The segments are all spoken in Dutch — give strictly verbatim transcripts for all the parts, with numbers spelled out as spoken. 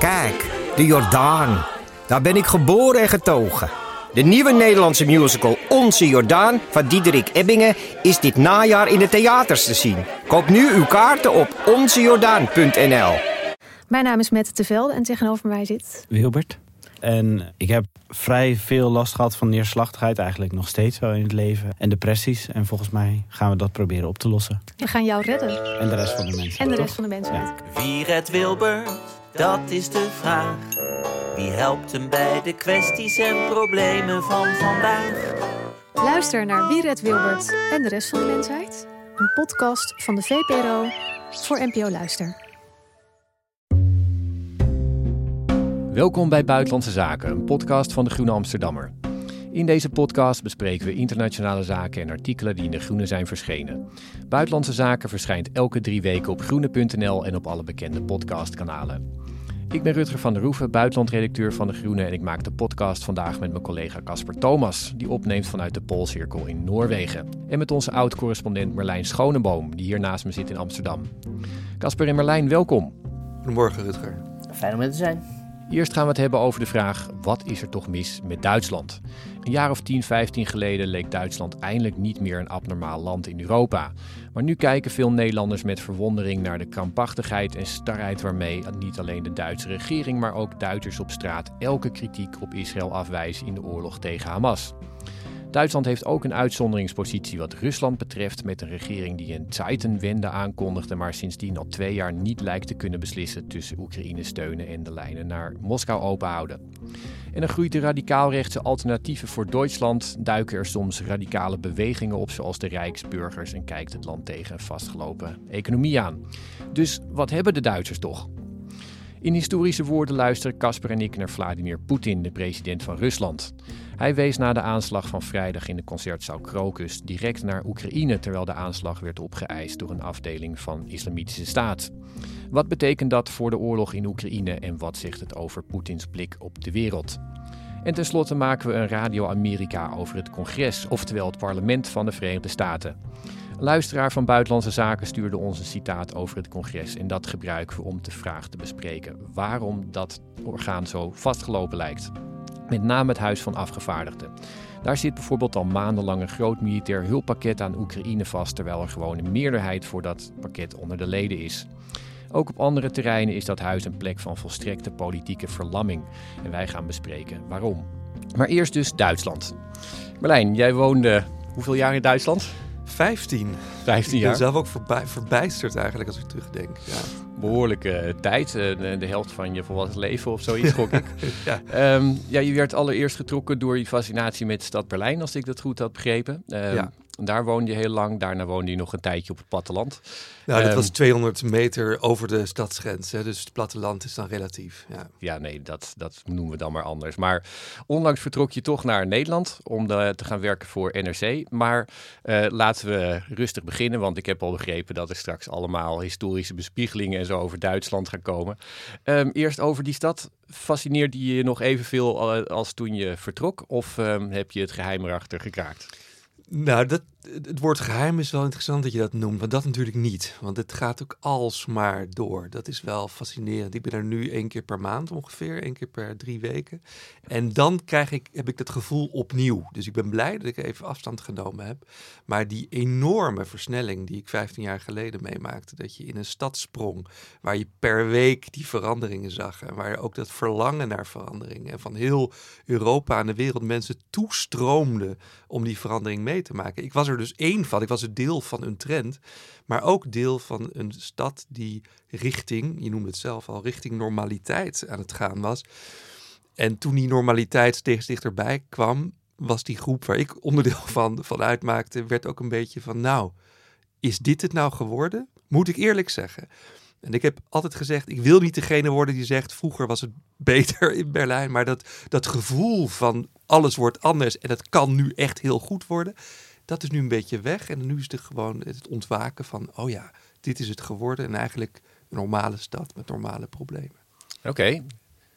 Kijk, de Jordaan. Daar ben ik geboren en getogen. De nieuwe Nederlandse musical Onze Jordaan van Diederik Ebbingen is dit najaar in de theaters te zien. Koop nu uw kaarten op onze jordaan punt n l. Mijn naam is Mette te Velde en tegenover mij zit Wilbert. En ik heb vrij veel last gehad van neerslachtigheid, eigenlijk nog steeds wel in het leven. En depressies. En volgens mij gaan we dat proberen op te lossen. We gaan jou redden. En de rest van de mensen. En de toch? rest van de mensen. Ja. Wie redt Wilbert? Dat is de vraag. Wie helpt hem bij de kwesties en problemen van vandaag? Luister naar Wie redt Wilbert en de rest van de mensheid. Een podcast van de V P R O voor N P O Luister. Welkom bij Buitenlandse Zaken, een podcast van de Groene Amsterdammer. In deze podcast bespreken we internationale zaken en artikelen die in de Groene zijn verschenen. Buitenlandse Zaken verschijnt elke drie weken op groene punt n l en op alle bekende podcastkanalen. Ik ben Rutger van der Roeven, buitenlandredacteur van de Groene en ik maak de podcast vandaag met mijn collega Casper Thomas, die opneemt vanuit de Poolcirkel in Noorwegen. En met onze oud-correspondent Merlijn Schoneboom, die hier naast me zit in Amsterdam. Casper en Merlijn, welkom. Goedemorgen, Rutger. Fijn om er te zijn. Eerst gaan we het hebben over de vraag, wat is er toch mis met Duitsland? Een jaar of tien, vijftien geleden leek Duitsland eindelijk niet meer een abnormaal land in Europa. Maar nu kijken veel Nederlanders met verwondering naar de krampachtigheid en starheid waarmee niet alleen de Duitse regering, maar ook Duitsers op straat elke kritiek op Israël afwijzen in de oorlog tegen Hamas. Duitsland heeft ook een uitzonderingspositie wat Rusland betreft, met een regering die een Zeitenwende aankondigde, maar sindsdien al twee jaar niet lijkt te kunnen beslissen tussen Oekraïne steunen en de lijnen naar Moskou openhouden. En dan groeit de radicaal-rechtse alternatieven voor Duitsland, duiken er soms radicale bewegingen op zoals de Rijksburgers en kijkt het land tegen een vastgelopen economie aan. Dus wat hebben de Duitsers toch? In historische woorden luisteren Casper en ik naar Vladimir Poetin, de president van Rusland. Hij wees na de aanslag van vrijdag in de concertzaal Krokus direct naar Oekraïne, terwijl de aanslag werd opgeëist door een afdeling van Islamitische Staat. Wat betekent dat voor de oorlog in Oekraïne en wat zegt het over Poetins blik op de wereld? En tenslotte maken we een Radio Amerika over het congres, oftewel het parlement van de Verenigde Staten. Een luisteraar van Buitenlandse Zaken stuurde ons een citaat over het congres en dat gebruiken we om de vraag te bespreken waarom dat orgaan zo vastgelopen lijkt. Met name het Huis van Afgevaardigden. Daar zit bijvoorbeeld al maandenlang een groot militair hulppakket aan Oekraïne vast, terwijl er gewoon een meerderheid voor dat pakket onder de leden is. Ook op andere terreinen is dat huis een plek van volstrekte politieke verlamming. En wij gaan bespreken waarom. Maar eerst dus Duitsland. Merlijn, jij woonde hoeveel jaar in Duitsland? Vijftien. Vijftien Ik ben jaar. zelf ook voorbij, verbijsterd eigenlijk als ik terugdenk. Ja. Behoorlijke tijd, de, de helft van je volwassen leven of zoiets, gok ik. ja. Um, ja, je werd allereerst getrokken door je fascinatie met de stad Berlijn, als ik dat goed had begrepen. Um, Ja. Daar woonde je heel lang, daarna woonde je nog een tijdje op het platteland. Nou, dat Um, was tweehonderd meter over de stadsgrens, hè, dus het platteland is dan relatief. Ja, Ja, nee, dat, dat noemen we dan maar anders. Maar onlangs vertrok je toch naar Nederland om de, te gaan werken voor N R C. Maar uh, laten we rustig beginnen, want ik heb al begrepen dat er straks allemaal historische bespiegelingen en zo over Duitsland gaan komen. Um, eerst over die stad. Fascineert die je nog evenveel uh, als toen je vertrok? Of um, heb je het geheim erachter gekraakt? Nou, dat, het woord geheim is wel interessant dat je dat noemt, maar dat natuurlijk niet. Want het gaat ook alsmaar door. Dat is wel fascinerend. Ik ben er nu één keer per maand ongeveer, één keer per drie weken. En dan krijg ik, heb ik dat gevoel opnieuw. Dus ik ben blij dat ik even afstand genomen heb. Maar die enorme versnelling die ik vijftien jaar geleden meemaakte, dat je in een stad sprong, waar je per week die veranderingen zag en waar ook dat verlangen naar veranderingen en van heel Europa en de wereld mensen toestroomden om die verandering mee te maken. Ik was er dus één van. Ik was een deel van een trend, maar ook deel van een stad die richting, je noemde het zelf al, richting normaliteit aan het gaan was. En toen die normaliteit steeds dichterbij kwam, was die groep waar ik onderdeel van, van uitmaakte, werd ook een beetje van, nou, is dit het nou geworden? Moet ik eerlijk zeggen. En ik heb altijd gezegd, ik wil niet degene worden die zegt, vroeger was het beter in Berlijn, maar dat, dat gevoel van alles wordt anders en het kan nu echt heel goed worden, dat is nu een beetje weg. En nu is het gewoon het ontwaken van, oh ja, dit is het geworden en eigenlijk een normale stad met normale problemen. Oké. Okay.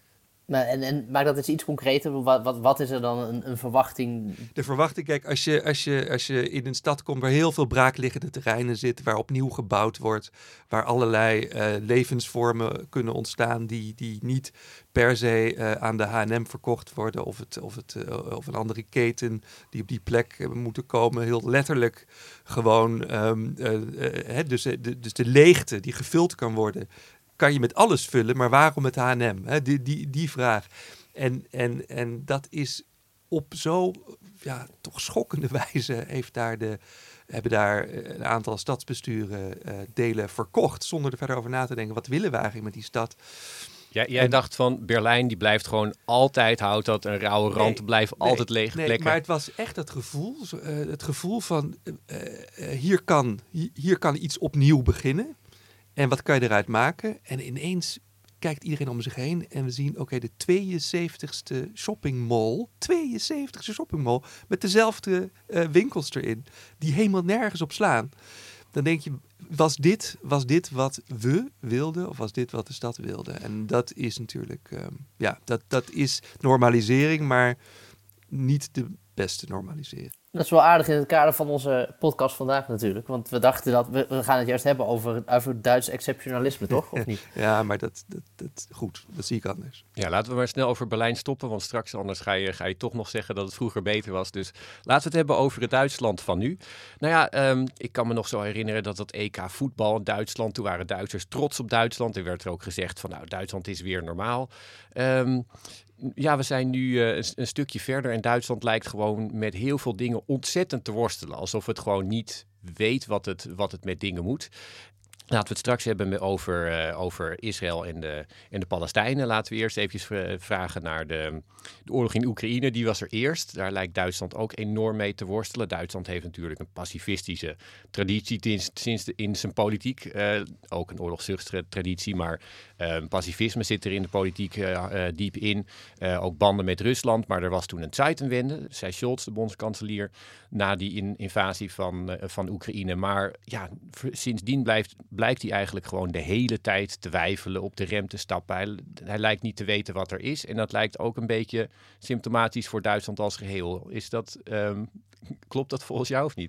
Maar, en, en maak dat eens iets concreter. Wat, wat, wat is er dan een, een verwachting? De verwachting, kijk, als je, als, je, als je in een stad komt waar heel veel braakliggende terreinen zitten, waar opnieuw gebouwd wordt, waar allerlei uh, levensvormen kunnen ontstaan die, die niet per se uh, aan de H en M verkocht worden of, het, of, het, uh, of een andere keten die op die plek uh, moeten komen. Heel letterlijk gewoon, um, uh, uh, hè, dus, de, dus de leegte die gevuld kan worden, kan je met alles vullen, maar waarom het H en M? Hè? Die, die, die vraag. En, en, en dat is op zo ja, toch schokkende wijze heeft daar de, hebben daar een aantal stadsbesturen uh, delen verkocht, zonder er verder over na te denken. Wat willen we eigenlijk met die stad? Ja, jij en, dacht van Berlijn, die blijft gewoon altijd, houdt dat een rauwe rand, nee, blijft nee, altijd lege nee, plekken. Maar het was echt het gevoel, uh, het gevoel van uh, uh, hier, kan, hier kan iets opnieuw beginnen. En wat kan je eruit maken? En ineens kijkt iedereen om zich heen en we zien, oké, okay, de tweeënzeventigste shoppingmall, tweeënzeventigste shoppingmall, met dezelfde uh, winkels erin, die helemaal nergens op slaan. Dan denk je, was dit, was dit wat we wilden of was dit wat de stad wilde? En dat is natuurlijk, um, ja, dat, dat is normalisering, maar niet de beste normalisering. Dat is wel aardig in het kader van onze podcast vandaag natuurlijk. Want we dachten dat we, we gaan het juist hebben over, over Duits exceptionalisme, toch? Of niet? Ja, maar dat, dat, dat goed, dat zie ik anders. Ja, laten we maar snel over Berlijn stoppen. Want straks anders ga je, ga je toch nog zeggen dat het vroeger beter was. Dus laten we het hebben over het Duitsland van nu. Nou ja, um, ik kan me nog zo herinneren dat dat E K voetbal in Duitsland, toen waren Duitsers trots op Duitsland. Er werd er ook gezegd van nou, Duitsland is weer normaal. Um, Ja, we zijn nu uh, een, een stukje verder en Duitsland lijkt gewoon met heel veel dingen ontzettend te worstelen. Alsof het gewoon niet weet wat het, wat het met dingen moet. Laten we het straks hebben over, uh, over Israël en de, en de Palestijnen. Laten we eerst even vragen naar de, de oorlog in Oekraïne. Die was er eerst. Daar lijkt Duitsland ook enorm mee te worstelen. Duitsland heeft natuurlijk een pacifistische traditie sinds, sinds de, in zijn politiek. Uh, ook een oorlogszuchttraditie, maar uh, pacifisme zit er in de politiek uh, uh, diep in. Uh, ook banden met Rusland, maar er was toen een Zeitenwende, zei Scholz, de bondskanselier, na die in, invasie van, uh, van Oekraïne. Maar ja, sindsdien blijft... blijkt hij eigenlijk gewoon de hele tijd te weifelen, op de rem te stappen. Hij, hij lijkt niet te weten wat er is. En dat lijkt ook een beetje symptomatisch voor Duitsland als geheel. Is dat, um, klopt dat volgens jou of niet?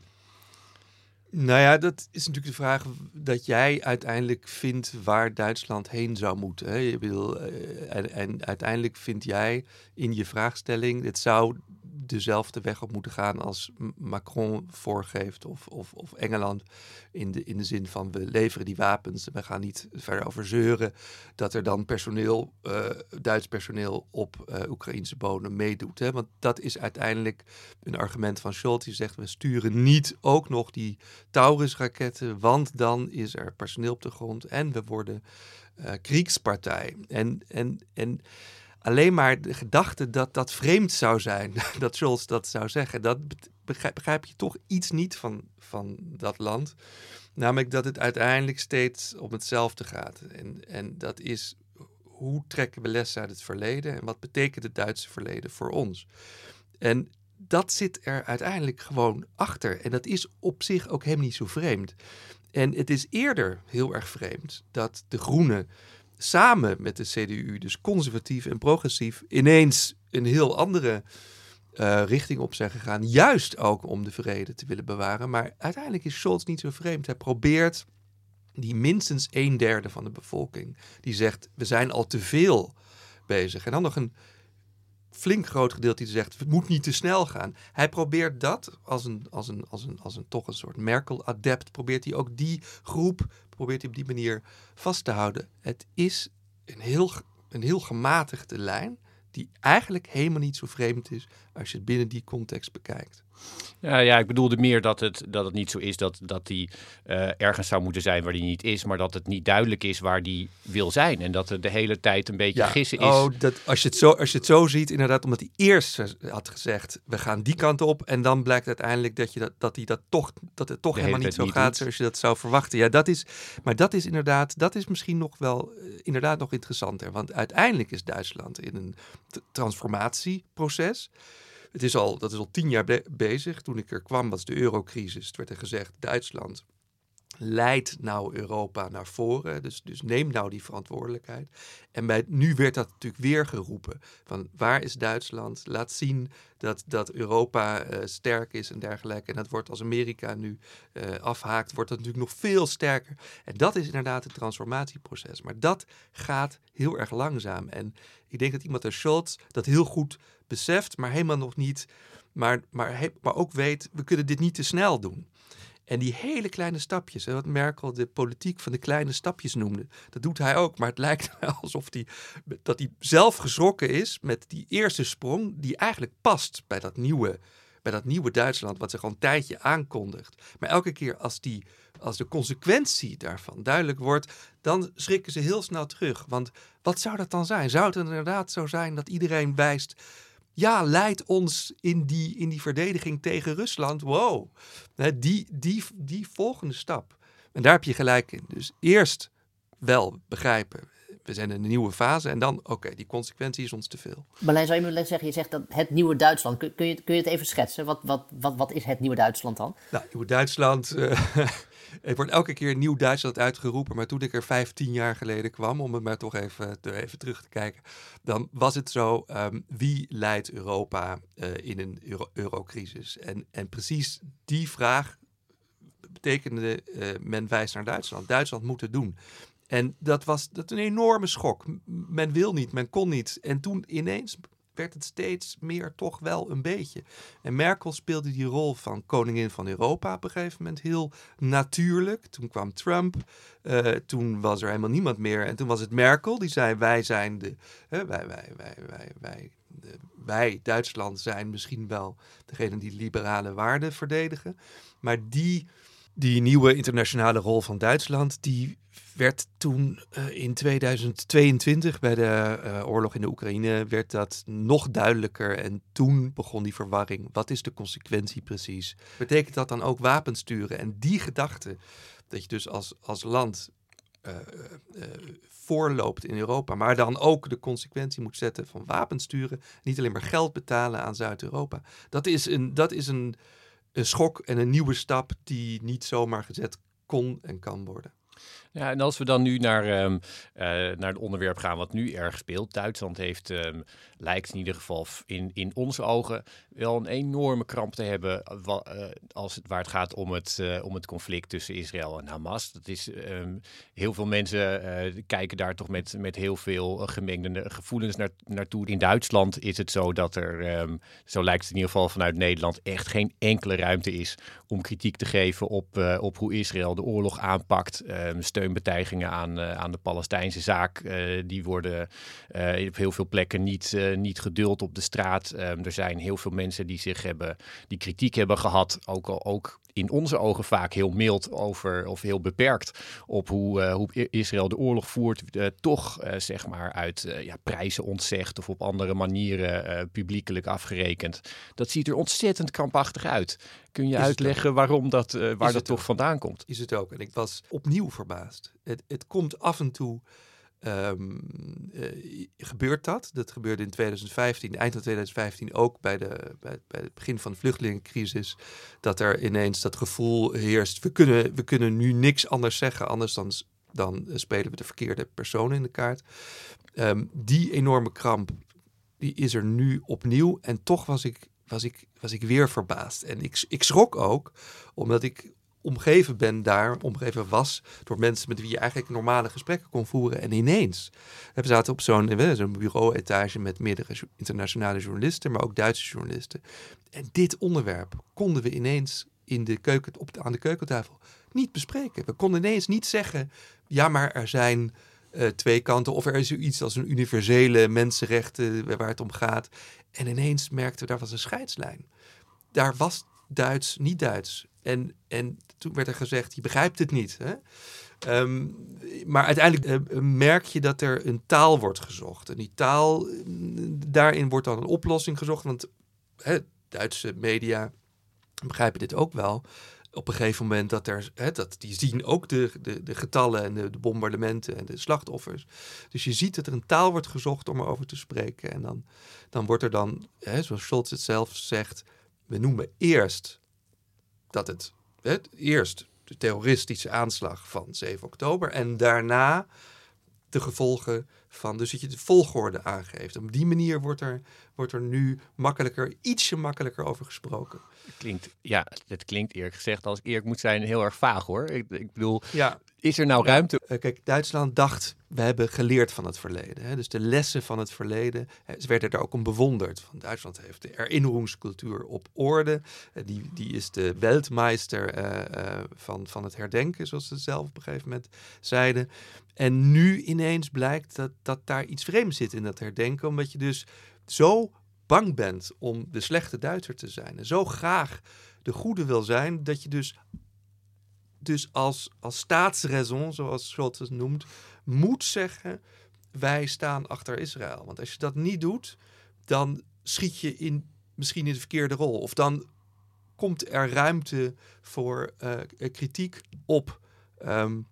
Nou ja, dat is natuurlijk de vraag dat jij uiteindelijk vindt waar Duitsland heen zou moeten. Hè? Je wil, uh, en, en uiteindelijk vind jij in je vraagstelling, het zou dezelfde weg op moeten gaan als Macron voorgeeft of, of, of Engeland in de, in de zin van we leveren die wapens. We gaan niet verder over zeuren dat er dan personeel, uh, Duits personeel op uh, Oekraïnse bodem meedoet. Hè? Want dat is uiteindelijk een argument van Scholz. Die zegt we sturen niet ook nog die Taurus-raketten, want dan is er personeel op de grond en we worden uh, kriegspartij. En, en, en alleen maar de gedachte dat dat vreemd zou zijn, dat Scholz dat zou zeggen, dat begrijp, begrijp je toch iets niet van, van dat land. Namelijk dat het uiteindelijk steeds om hetzelfde gaat. En, en dat is, hoe trekken we lessen uit het verleden en wat betekent het Duitse verleden voor ons? En dat zit er uiteindelijk gewoon achter. En dat is op zich ook helemaal niet zo vreemd. En het is eerder heel erg vreemd dat de Groenen samen met de C D U, dus conservatief en progressief, ineens een heel andere uh, richting op zijn gegaan. Juist ook om de vrede te willen bewaren. Maar uiteindelijk is Scholz niet zo vreemd. Hij probeert die minstens een derde van de bevolking, die zegt we zijn al te veel bezig. En dan nog een flink groot gedeelte die zegt het moet niet te snel gaan. Hij probeert dat als een, als een, als een, als een toch een soort Merkel-adept, probeert hij ook die groep, probeert hij op die manier vast te houden. Het is een heel, een heel gematigde lijn die eigenlijk helemaal niet zo vreemd is als je het binnen die context bekijkt. Ja, ja, ik bedoelde meer dat het, dat het niet zo is dat, dat die uh, ergens zou moeten zijn waar die niet is, maar dat het niet duidelijk is waar die wil zijn. En dat het de hele tijd een beetje ja, gissen is. Oh, dat, als, je het zo, als je het zo ziet, inderdaad, omdat hij eerst had gezegd, we gaan die kant op. En dan blijkt uiteindelijk dat, je dat, dat, hij dat, toch, dat het toch de helemaal niet zo niet gaat doet. zoals je dat zou verwachten. Ja, dat is, maar dat is inderdaad, dat is misschien nog wel uh, inderdaad nog interessanter. Want uiteindelijk is Duitsland in een t- transformatieproces. Het is al, dat is al tien jaar be- bezig. Toen ik er kwam was de eurocrisis. Het werd er gezegd, Duitsland leid nou Europa naar voren. Dus, dus neem nou die verantwoordelijkheid. En bij, nu werd dat natuurlijk weer geroepen. Van waar is Duitsland? Laat zien dat, dat Europa uh, sterk is en dergelijke. En dat wordt als Amerika nu uh, afhaakt, wordt dat natuurlijk nog veel sterker. En dat is inderdaad het transformatieproces. Maar dat gaat heel erg langzaam. En ik denk dat iemand als Scholz dat heel goed beseft, maar helemaal nog niet. Maar, maar, he, maar ook weet, we kunnen dit niet te snel doen. En die hele kleine stapjes, hè, wat Merkel de politiek van de kleine stapjes noemde, dat doet hij ook. Maar het lijkt alsof hij, dat hij zelf geschrokken is met die eerste sprong die eigenlijk past bij dat nieuwe, bij dat nieuwe Duitsland, wat zich al een tijdje aankondigt. Maar elke keer als, die, als de consequentie daarvan duidelijk wordt, dan schrikken ze heel snel terug. Want wat zou dat dan zijn? Zou het inderdaad zo zijn dat iedereen wijst, ja, leid ons in die, in die verdediging tegen Rusland. Wow, die, die, die volgende stap. En daar heb je gelijk in. Dus eerst wel begrijpen, we zijn in een nieuwe fase. En dan, oké, okay, die consequentie is ons te veel. Marlijn, zou je me zeggen, je zegt dat het nieuwe Duitsland. Kun, kun, je, kun je het even schetsen? Wat, wat, wat, wat is het nieuwe Duitsland dan? Nou, nieuwe Duitsland. Uh, het wordt elke keer nieuw Duitsland uitgeroepen. Maar toen ik er vijftien jaar geleden kwam, om het maar toch even, even terug te kijken, dan was het zo, um, wie leidt Europa uh, in een euro- eurocrisis? En, en precies die vraag betekende, uh, men wijst naar Duitsland. Duitsland moet het doen. En dat was dat een enorme schok. Men wil niet, men kon niet. En toen ineens werd het steeds meer toch wel een beetje. En Merkel speelde die rol van koningin van Europa op een gegeven moment heel natuurlijk. Toen kwam Trump. Uh, toen was er helemaal niemand meer. En toen was het Merkel die zei, wij zijn de... Uh, wij, wij, wij, wij, wij, de, wij, Duitsland, zijn misschien wel degene die liberale waarden verdedigen. Maar die... Die nieuwe internationale rol van Duitsland, die werd toen uh, in tweeduizend tweeëntwintig bij de uh, oorlog in de Oekraïne, werd dat nog duidelijker. En toen begon die verwarring. Wat is de consequentie precies? Betekent dat dan ook wapens sturen? En die gedachte, dat je dus als, als land uh, uh, voorloopt in Europa, maar dan ook de consequentie moet zetten van wapens sturen, niet alleen maar geld betalen aan Zuid-Europa. Dat is een... Dat is een Een schok en een nieuwe stap die niet zomaar gezet kon en kan worden. Ja, en als we dan nu naar, um, uh, naar het onderwerp gaan wat nu erg speelt. Duitsland heeft, um, lijkt in ieder geval in, in onze ogen, wel een enorme kramp te hebben wa, uh, als het, waar het gaat om het, uh, om het conflict tussen Israël en Hamas. Dat is, um, heel veel mensen uh, kijken daar toch met, met heel veel gemengde gevoelens naar, naartoe. In Duitsland is het zo dat er, um, zo lijkt het in ieder geval vanuit Nederland, echt geen enkele ruimte is om kritiek te geven op, uh, op hoe Israël de oorlog aanpakt. Um, steunbetuigingen aan, uh, aan de Palestijnse zaak, uh, die worden uh, op heel veel plekken niet, uh, niet geduld op de straat. Um, er zijn heel veel mensen die zich hebben, die kritiek hebben gehad, ook al ook in onze ogen vaak heel mild over, of heel beperkt op hoe, uh, hoe Israël de oorlog voert, uh, toch uh, zeg maar uit uh, ja, prijzen ontzegt of op andere manieren uh, publiekelijk afgerekend. Dat ziet er ontzettend krampachtig uit. Kun je Is uitleggen waarom dat, uh, waar dat toch ook. vandaan komt? Is het ook. En ik was opnieuw verbaasd. Het, het komt af en toe... Um, uh, gebeurt dat. Dat gebeurde in tweeduizend vijftien, eind van tweeduizend vijftien ook bij, de, bij, bij het begin van de vluchtelingencrisis. Dat er ineens dat gevoel heerst. We kunnen, we kunnen nu niks anders zeggen, anders dan, dan spelen we de verkeerde personen in de kaart. Um, die enorme kramp, die is er nu opnieuw. En toch was ik, was ik, was ik weer verbaasd. En ik, ik schrok ook, omdat ik omgeven ben daar, omgeven was door mensen met wie je eigenlijk normale gesprekken kon voeren. En ineens, we zaten op zo'n, zo'n bureau-etage met meerdere internationale journalisten, maar ook Duitse journalisten. En dit onderwerp konden we ineens in de keuken, op de, aan de keukentafel niet bespreken. We konden ineens niet zeggen, ja, maar er zijn uh, twee kanten, of er is zoiets als een universele mensenrechten waar het om gaat. En ineens merkten we, daar was een scheidslijn. Daar was Duits, niet Duits. En, en toen werd er gezegd, je begrijpt het niet. Hè? Um, maar uiteindelijk uh, merk je dat er een taal wordt gezocht. En die taal, uh, daarin wordt dan een oplossing gezocht. Want hè, Duitse media begrijpen dit ook wel. Op een gegeven moment dat er, hè, dat, die zien ook de, de, de getallen en de, de bombardementen en de slachtoffers. Dus je ziet dat er een taal wordt gezocht om erover te spreken. En dan, dan wordt er dan, hè, zoals Scholz het zelf zegt, we noemen eerst dat het, het eerst de terroristische aanslag van zeven oktober. En daarna de gevolgen van, dus dat je de volgorde aangeeft. Op die manier wordt er, wordt er nu makkelijker, ietsje makkelijker over gesproken. Klinkt, ja, het klinkt eerlijk gezegd, als ik eerlijk moet zijn, heel erg vaag hoor. Ik, ik bedoel, ja. Is er nou ruimte? Ja, kijk, Duitsland dacht, we hebben geleerd van het verleden. Hè? Dus de lessen van het verleden, hè, ze werden daar ook om bewonderd. Van Duitsland heeft de herinneringscultuur op orde. Uh, die, die is de Weltmeister uh, uh, van, van het herdenken, zoals ze zelf op een gegeven moment zeiden. En nu ineens blijkt dat, dat daar iets vreemds zit in dat herdenken. Omdat je dus zo bang bent om de slechte Duitser te zijn. En zo graag de goede wil zijn, dat je dus... Dus als, als staatsraison, zoals Scholz het noemt, moet zeggen, wij staan achter Israël. Want als je dat niet doet, dan schiet je in, misschien in de verkeerde rol. Of dan komt er ruimte voor uh, kritiek op um,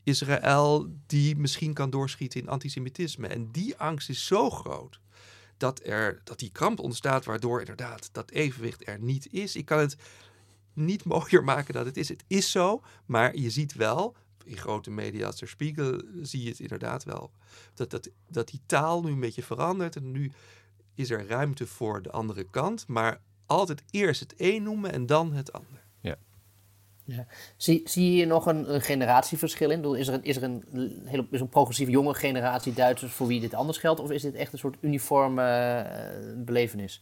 Israël, die misschien kan doorschieten in antisemitisme. En die angst is zo groot dat, er, dat die kramp ontstaat, waardoor inderdaad dat evenwicht er niet is. Ik kan het niet mooier maken dan het is. Het is zo, maar je ziet wel, in grote media als Der Spiegel zie je het inderdaad wel, dat, dat, dat die taal nu een beetje verandert en nu is er ruimte voor de andere kant, maar altijd eerst het een noemen en dan het ander. Ja. Ja. Zie, zie je hier nog een, een generatieverschil in? Is er een, is er een, hele, is een progressieve jonge generatie Duitsers voor wie dit anders geldt, of is dit echt een soort uniforme uh, belevenis?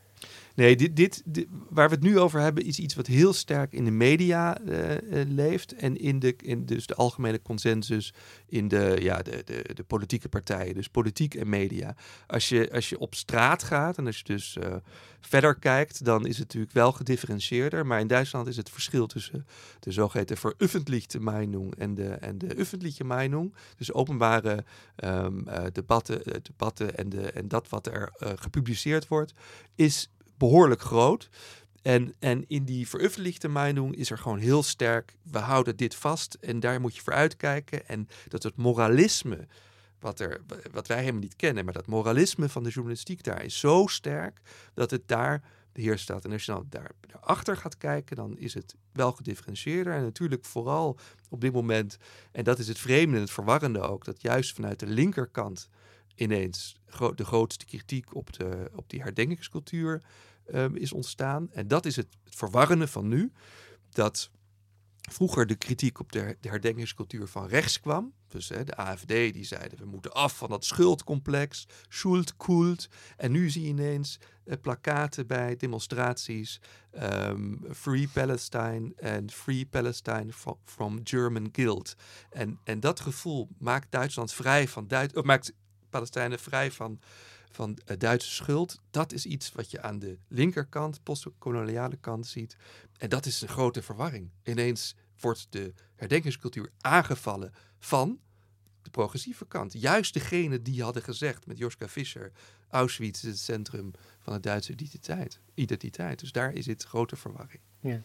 Nee, dit, dit, dit, waar we het nu over hebben, is iets wat heel sterk in de media uh, uh, leeft. En in, de, in dus de algemene consensus in de, ja, de, de, de politieke partijen. Dus politiek en media. Als je, als je op straat gaat en als je dus uh, verder kijkt, dan is het natuurlijk wel gedifferentieerder. Maar in Duitsland is het verschil tussen de zogeheten veröffentlichte Meinung en de, en de öffentliche Meinung. Dus openbare um, uh, debatten, uh, debatten en, de, en dat wat er uh, gepubliceerd wordt, is behoorlijk groot. En, en in die veröffentlichte Meinung is er gewoon heel sterk, we houden dit vast en daar moet je voor uitkijken. En dat het moralisme, wat, er, wat wij helemaal niet kennen, maar dat moralisme van de journalistiek daar is zo sterk dat het daar de heer staat. En als je dan daar, daarachter gaat kijken, dan is het wel gedifferentieerder. En natuurlijk vooral op dit moment, en dat is het vreemde en het verwarrende ook, dat juist vanuit de linkerkant ineens gro- de grootste kritiek op, de, op die herdenkingscultuur um, is ontstaan. En dat is het, het verwarrende van nu. Dat vroeger de kritiek op de, de herdenkingscultuur van rechts kwam. Dus hè, de A F D die zeiden, we moeten af van dat schuldcomplex, Schuldkult. En nu zie je ineens uh, plakkaten bij demonstraties. Um, Free Palestine en Free Palestine from, from German Guilt. En, en dat gevoel maakt Duitsland vrij van Duits... Uh, maakt Palestijnen vrij van, van uh, Duitse schuld. Dat is iets wat je aan de linkerkant, postkoloniale kant ziet. En dat is een grote verwarring. Ineens wordt de herdenkingscultuur aangevallen van de progressieve kant. Juist degene die hadden gezegd met Joschka Fischer, Auschwitz is het centrum van de Duitse identiteit. identiteit. Dus daar is het grote verwarring. Ja.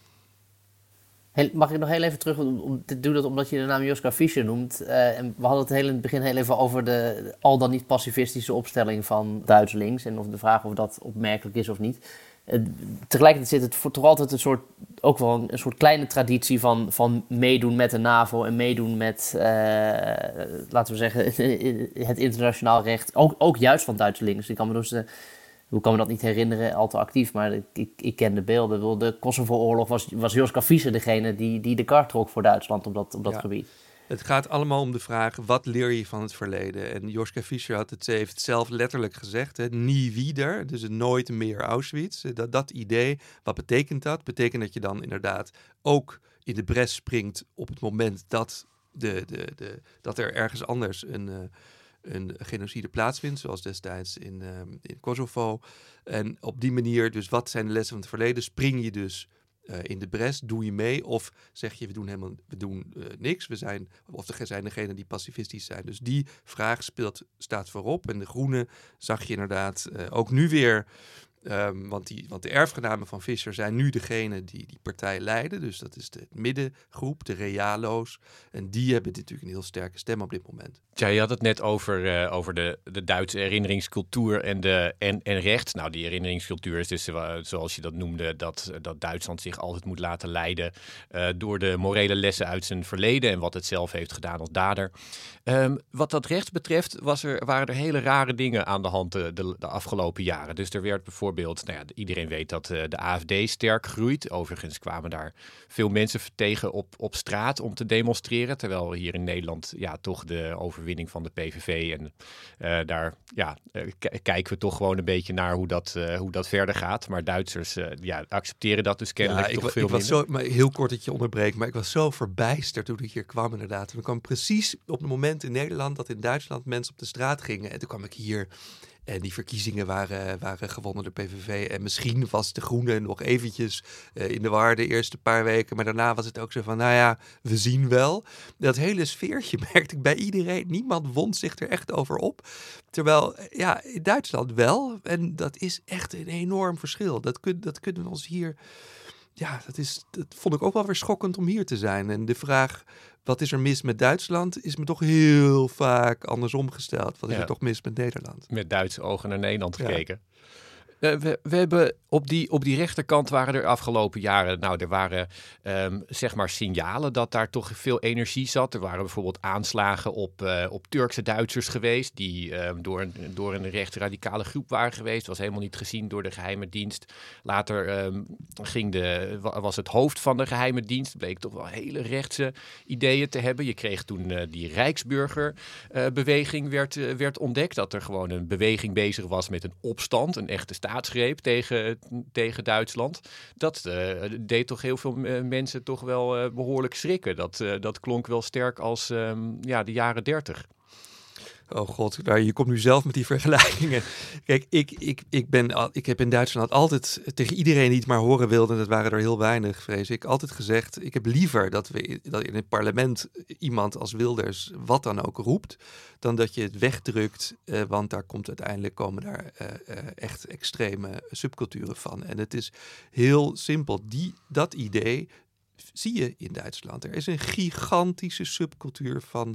Heel, mag ik nog heel even terug, om, om, doe dat omdat je de naam Joschka Fischer noemt. Uh, en we hadden het heel in het begin heel even over de al dan niet pacifistische opstelling van Duits links. En of de vraag of dat opmerkelijk is of niet. Uh, tegelijkertijd zit het voor toch altijd een soort, ook wel een, een soort kleine traditie van, van meedoen met de NAVO en meedoen met, uh, laten we zeggen, het internationaal recht. Ook, ook juist van Duits links. Ik kan me dus... Uh, Hoe kan me dat niet herinneren, al te actief, maar ik, ik, ik ken de beelden. De Kosovo-oorlog was, was Joschka Fischer degene die, die de kar trok voor Duitsland op dat, op dat ja. gebied. Het gaat allemaal om de vraag, wat leer je van het verleden? En Joschka Fischer had het, heeft het zelf letterlijk gezegd, hè, nie wieder, dus nooit meer Auschwitz. Dat, dat idee, wat betekent dat? Betekent dat je dan inderdaad ook in de bres springt op het moment dat, de, de, de, dat er ergens anders een... Uh, een genocide plaatsvindt, zoals destijds in, uh, in Kosovo. En op die manier, dus wat zijn de lessen van het verleden? Spring je dus uh, in de bres, doe je mee? Of zeg je, we doen helemaal we doen, uh, niks, we zijn, of er zijn degenen die pacifistisch zijn. Dus die vraag speelt, staat voorop. En de Groenen zag je inderdaad uh, ook nu weer Um, want, die, want de erfgenamen van Visser zijn nu degene die die partij leiden. Dus dat is de middengroep, de Realo's. En die hebben natuurlijk een heel sterke stem op dit moment. Ja, je had het net over, uh, over de, de Duitse herinneringscultuur en, de, en, en recht. Nou, die herinneringscultuur is dus, uh, zoals je dat noemde, dat, dat Duitsland zich altijd moet laten leiden uh, door de morele lessen uit zijn verleden en wat het zelf heeft gedaan als dader. Um, wat dat recht betreft was er, waren er hele rare dingen aan de hand de, de, de afgelopen jaren. Dus er werd bijvoorbeeld, nou ja, iedereen weet dat uh, de A F D sterk groeit. Overigens kwamen daar veel mensen tegen op, op straat om te demonstreren. Terwijl we hier in Nederland ja, toch de overwinning van de P V V en uh, daar ja, uh, k- kijken we toch gewoon een beetje naar hoe dat, uh, hoe dat verder gaat. Maar Duitsers uh, ja, accepteren dat dus kennelijk ja, toch ik, veel ik was minder. Zo, maar heel kort dat je onderbreekt, maar ik was zo verbijsterd toen ik hier kwam inderdaad. En ik kwam precies op het moment in Nederland dat in Duitsland mensen op de straat gingen. En toen kwam ik hier en die verkiezingen waren, waren gewonnen door P V V. En misschien was de Groene nog eventjes uh, in de war de eerste paar weken. Maar daarna was het ook zo van, nou ja, we zien wel. Dat hele sfeertje merkte ik bij iedereen. Niemand wond zich er echt over op. Terwijl, ja, in Duitsland wel. En dat is echt een enorm verschil. Dat, kun, dat kunnen we ons hier... Ja, dat, is, dat vond ik ook wel weer schokkend om hier te zijn. En de vraag, wat is er mis met Duitsland, is me toch heel vaak andersom gesteld. Wat is ja. er toch mis met Nederland? Met Duitse ogen naar Nederland Ja. gekeken. Uh, we, we hebben op die, op die rechterkant waren er afgelopen jaren, nou, er waren um, zeg maar signalen dat daar toch veel energie zat. Er waren bijvoorbeeld aanslagen op, uh, op Turkse Duitsers geweest, die um, door, een, door een rechtsradicale groep waren geweest. Was helemaal niet gezien door de geheime dienst. Later um, ging de, was het hoofd van de geheime dienst, bleek toch wel hele rechtse ideeën te hebben. Je kreeg toen uh, die Rijksburgerbeweging uh, werd, uh, werd ontdekt, dat er gewoon een beweging bezig was met een opstand, een echte staat. Staatsgreep tegen, tegen Duitsland. Dat uh, deed toch heel veel uh, mensen toch wel uh, behoorlijk schrikken. Dat, uh, dat klonk wel sterk als um, ja, de jaren dertig. Oh god, nou, je komt nu zelf met die vergelijkingen. Kijk, ik, ik, ik, ben, ik heb in Duitsland altijd tegen iedereen die het maar horen wilde, dat waren er heel weinig, vrees ik, altijd gezegd, ik heb liever dat we dat in het parlement iemand als Wilders wat dan ook roept, dan dat je het wegdrukt, uh, want daar komt uiteindelijk komen daar uh, uh, echt extreme subculturen van. En het is heel simpel. Die, dat idee zie je in Duitsland. Er is een gigantische subcultuur van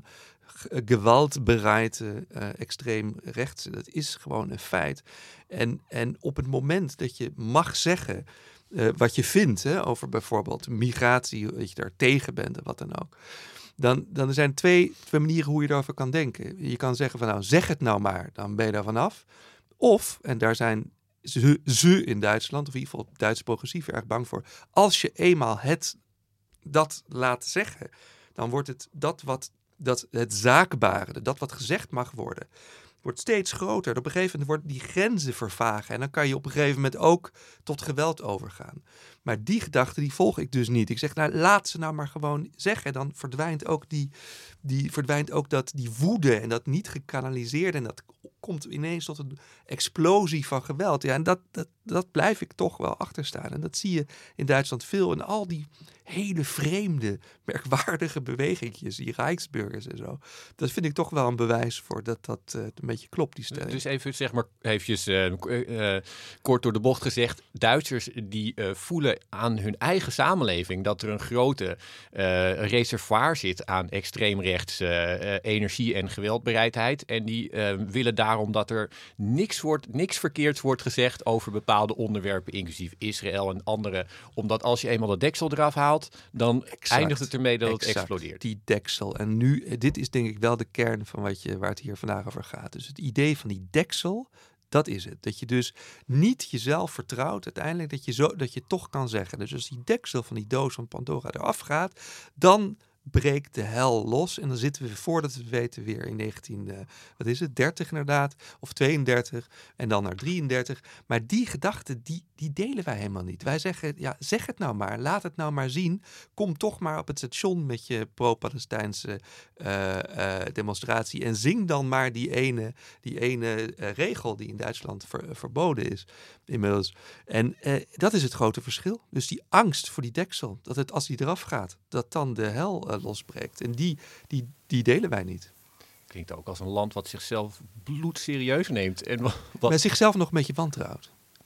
geweldbereide uh, extreem rechts. Dat is gewoon een feit. En, en op het moment dat je mag zeggen uh, wat je vindt, hè, over bijvoorbeeld migratie, dat je daar tegen bent en wat dan ook, dan, dan er zijn twee, twee manieren hoe je daarover kan denken. Je kan zeggen van nou, zeg het nou maar, dan ben je daar vanaf. Of, en daar zijn ze, ze in Duitsland, of in ieder geval Duitse progressieven erg bang voor, als je eenmaal het dat laat zeggen, dan wordt het dat wat dat het zaakbare, dat wat gezegd mag worden, wordt steeds groter. Op een gegeven moment worden die grenzen vervagen en dan kan je op een gegeven moment ook tot geweld overgaan. Maar die gedachte, die volg ik dus niet. Ik zeg, nou, laat ze nou maar gewoon zeggen. Dan verdwijnt ook die, die verdwijnt ook dat die woede en dat niet gekanaliseerde en dat komt ineens tot een explosie van geweld. Ja, en dat, dat, dat blijf ik toch wel achterstaan. En dat zie je in Duitsland veel. En al die hele vreemde, merkwaardige bewegingjes, die Rijksburgers en zo. Dat vind ik toch wel een bewijs voor dat dat uh, een beetje klopt, die stelling. Dus even, zeg maar, eventjes uh, uh, kort door de bocht gezegd, Duitsers die uh, voelen aan hun eigen samenleving dat er een grote uh, reservoir zit aan extreemrechts uh, uh, energie en geweldbereidheid. En die uh, willen daarom dat er niks, wordt, niks verkeerds wordt gezegd over bepaalde onderwerpen, inclusief Israël en andere. Omdat als je eenmaal de deksel eraf haalt, dan exact, eindigt het ermee dat exact, het explodeert. Die deksel. En nu, dit is denk ik wel de kern van wat je, waar het hier vandaag over gaat. Dus het idee van die deksel, dat is het. Dat je dus niet jezelf vertrouwt uiteindelijk, dat je, zo, dat je toch kan zeggen. Dus als die deksel van die doos van Pandora eraf gaat, dan breekt de hel los. En dan zitten we, voordat we het weten, weer in negentien, uh, wat is het, dertig inderdaad, of tweeëndertig, en dan naar drieëndertig. Maar die gedachten, die, die delen wij helemaal niet. Wij zeggen, ja, zeg het nou maar, laat het nou maar zien. Kom toch maar op het station met je pro-Palestijnse uh, uh, demonstratie en zing dan maar die ene, die ene uh, regel die in Duitsland ver, uh, verboden is inmiddels. En uh, dat is het grote verschil. Dus die angst voor die deksel, dat het als die eraf gaat, dat dan de hel uh, losbreekt. En die, die, die delen wij niet. Klinkt ook als een land wat zichzelf bloedserieus neemt. En wat... Maar zichzelf nog een beetje wantrouwt.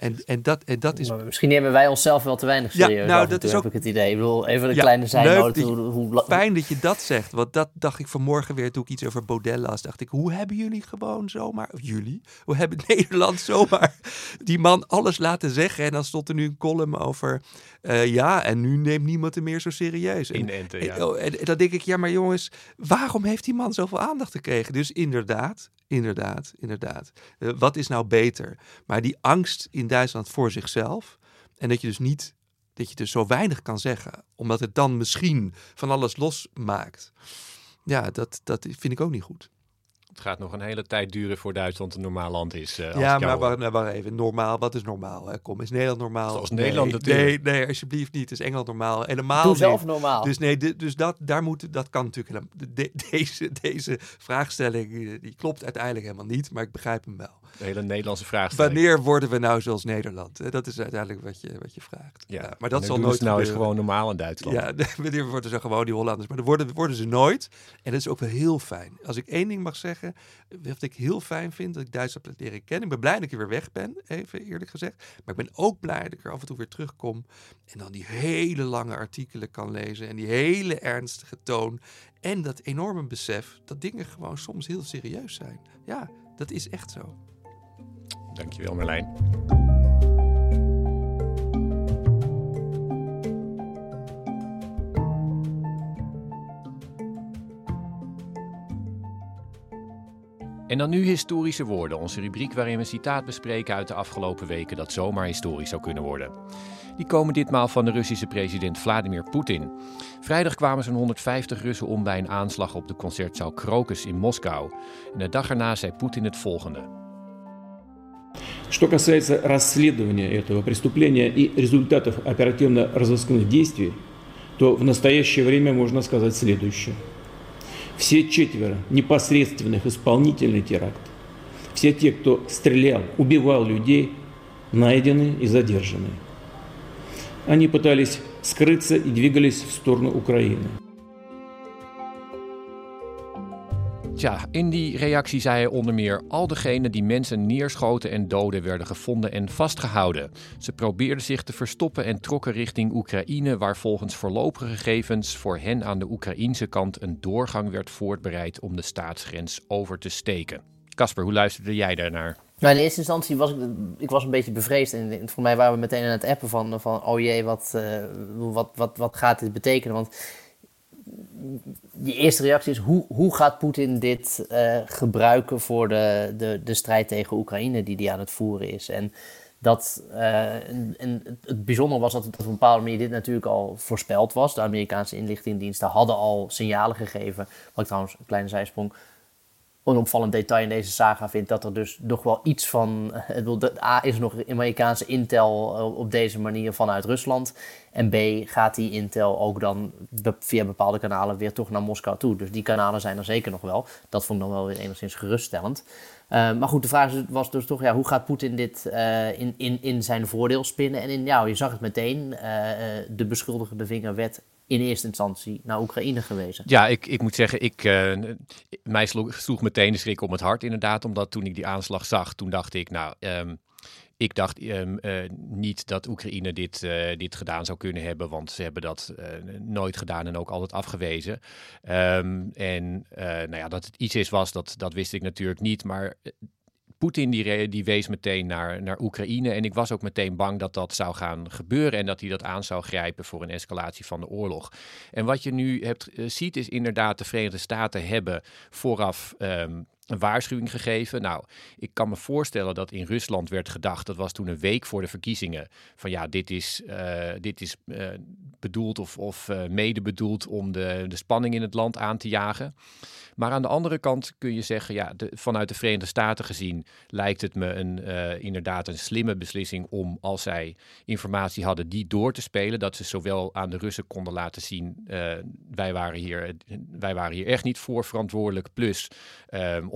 En, en, dat, en dat is... Maar misschien nemen wij onszelf wel te weinig serieus. Ja, nou, af en dat toe is heb ook... ik het idee. Ik bedoel, even een ja, kleine zijnoot. Leuk, hoe, hoe... Fijn dat je dat zegt. Want dat dacht ik vanmorgen weer toen ik iets over Baudet las. Dacht ik, hoe hebben jullie gewoon zomaar... Of jullie? Hoe hebben Nederland zomaar die man alles laten zeggen? En dan stond er nu een column over... Uh, ja, en nu neemt niemand hem meer zo serieus. En, Inenten, ja. en, en, en dan denk ik, ja, maar jongens, waarom heeft die man zoveel aandacht gekregen? Dus inderdaad, inderdaad, inderdaad. Uh, wat is nou beter? Maar die angst in Duitsland voor zichzelf... en dat je dus niet, dat je dus zo weinig kan zeggen... omdat het dan misschien van alles losmaakt... ja, dat, dat vind ik ook niet goed. Het gaat nog een hele tijd duren voor Duitsland een normaal land is. Uh, ja, maar wacht, nou, wacht even. Normaal, wat is normaal? Hè? Kom, is Nederland normaal? Zoals Nederland nee, natuurlijk. Nee, nee, alsjeblieft niet. Is Engeland normaal? Helemaal Doe niet. zelf normaal. Dus nee, de, dus dat, daar moet, dat kan natuurlijk helemaal... De, deze, deze vraagstelling, die, die klopt uiteindelijk helemaal niet, maar ik begrijp hem wel. De hele Nederlandse vraagstelling. Wanneer worden we nou zoals Nederland? Dat is uiteindelijk wat je, wat je vraagt. Ja, ja maar dat zal doen nooit ze nou gebeuren. eens gewoon normaal in Duitsland. Ja, wanneer worden ze gewoon die Hollanders? Maar dat worden, worden ze nooit. En dat is ook wel heel fijn. Als ik één ding mag zeggen, wat ik heel fijn vind, dat ik Duitsland heb leren kennen. Ik ben blij dat ik er weer weg ben, even eerlijk gezegd. Maar ik ben ook blij dat ik er af en toe weer terugkom. En dan die hele lange artikelen kan lezen. En die hele ernstige toon. En dat enorme besef dat dingen gewoon soms heel serieus zijn. Ja, dat is echt zo. Dankjewel, Merlijn. En dan nu historische woorden, onze rubriek waarin we een citaat bespreken uit de afgelopen weken dat zomaar historisch zou kunnen worden. Die komen ditmaal van de Russische president Vladimir Poetin. Vrijdag kwamen zo'n honderdvijftig Russen om bij een aanslag op de concertzaal Krokus in Moskou. En de dag erna zei Poetin het volgende. Что касается расследования этого преступления и результатов оперативно-розыскных действий, то в настоящее время можно сказать следующее. Все четверо непосредственных исполнителей теракта, все те, кто стрелял, убивал людей, найдены и задержаны. Они пытались скрыться и двигались в сторону Украины. Tja, in die reactie zei hij onder meer: al degenen die mensen neerschoten en doden werden gevonden en vastgehouden. Ze probeerden zich te verstoppen en trokken richting Oekraïne, waar volgens voorlopige gegevens voor hen aan de Oekraïense kant een doorgang werd voorbereid om de staatsgrens over te steken. Casper, hoe luisterde jij daarnaar? Nou, in eerste instantie was ik, ik was een beetje bevreesd. En voor mij waren we meteen aan het appen van, van oh jee, wat, uh, wat, wat, wat gaat dit betekenen? Want die eerste reactie is, hoe, hoe gaat Poetin dit uh, gebruiken voor de, de, de strijd tegen Oekraïne die hij aan het voeren is? En, dat, uh, en, en het bijzondere was dat het op een bepaalde manier dit natuurlijk al voorspeld was. De Amerikaanse inlichtingendiensten hadden al signalen gegeven. Wat ik trouwens, een kleine zijsprong, een opvallend detail in deze saga vind, dat er dus nog wel iets van... De A is nog Amerikaanse intel op deze manier vanuit Rusland. En B gaat die intel ook dan via bepaalde kanalen weer toch naar Moskou toe. Dus die kanalen zijn er zeker nog wel. Dat vond ik dan wel weer enigszins geruststellend. Uh, maar goed, de vraag was dus toch, ja, hoe gaat Poetin dit uh, in, in, in zijn voordeel spinnen? En in, ja, je zag het meteen, uh, de beschuldigende vinger werd in eerste instantie naar Oekraïne gewezen. Ja, ik, ik moet zeggen, ik, uh, mij sloeg, sloeg meteen de schrik om het hart inderdaad. Omdat toen ik die aanslag zag, toen dacht ik, nou, um, ik dacht um, uh, niet dat Oekraïne dit, uh, dit gedaan zou kunnen hebben. Want ze hebben dat uh, nooit gedaan en ook altijd afgewezen. Um, en uh, nou ja, dat het iets is was, dat, dat wist ik natuurlijk niet. Maar Poetin die, die wees meteen naar, naar Oekraïne en ik was ook meteen bang dat dat zou gaan gebeuren en dat hij dat aan zou grijpen voor een escalatie van de oorlog. En wat je nu hebt, uh, ziet is inderdaad de Verenigde Staten hebben vooraf um, een waarschuwing gegeven. Nou, ik kan me voorstellen dat in Rusland werd gedacht, dat was toen een week voor de verkiezingen, van ja, dit is, uh, dit is uh, bedoeld of, of uh, mede bedoeld om de, de spanning in het land aan te jagen. Maar aan de andere kant kun je zeggen, ja, de, vanuit de Verenigde Staten gezien lijkt het me een, uh, inderdaad een slimme beslissing om, als zij informatie hadden, die door te spelen. Dat ze zowel aan de Russen konden laten zien, uh, wij, waren hier, wij waren hier echt niet voor verantwoordelijk. Plus, um, op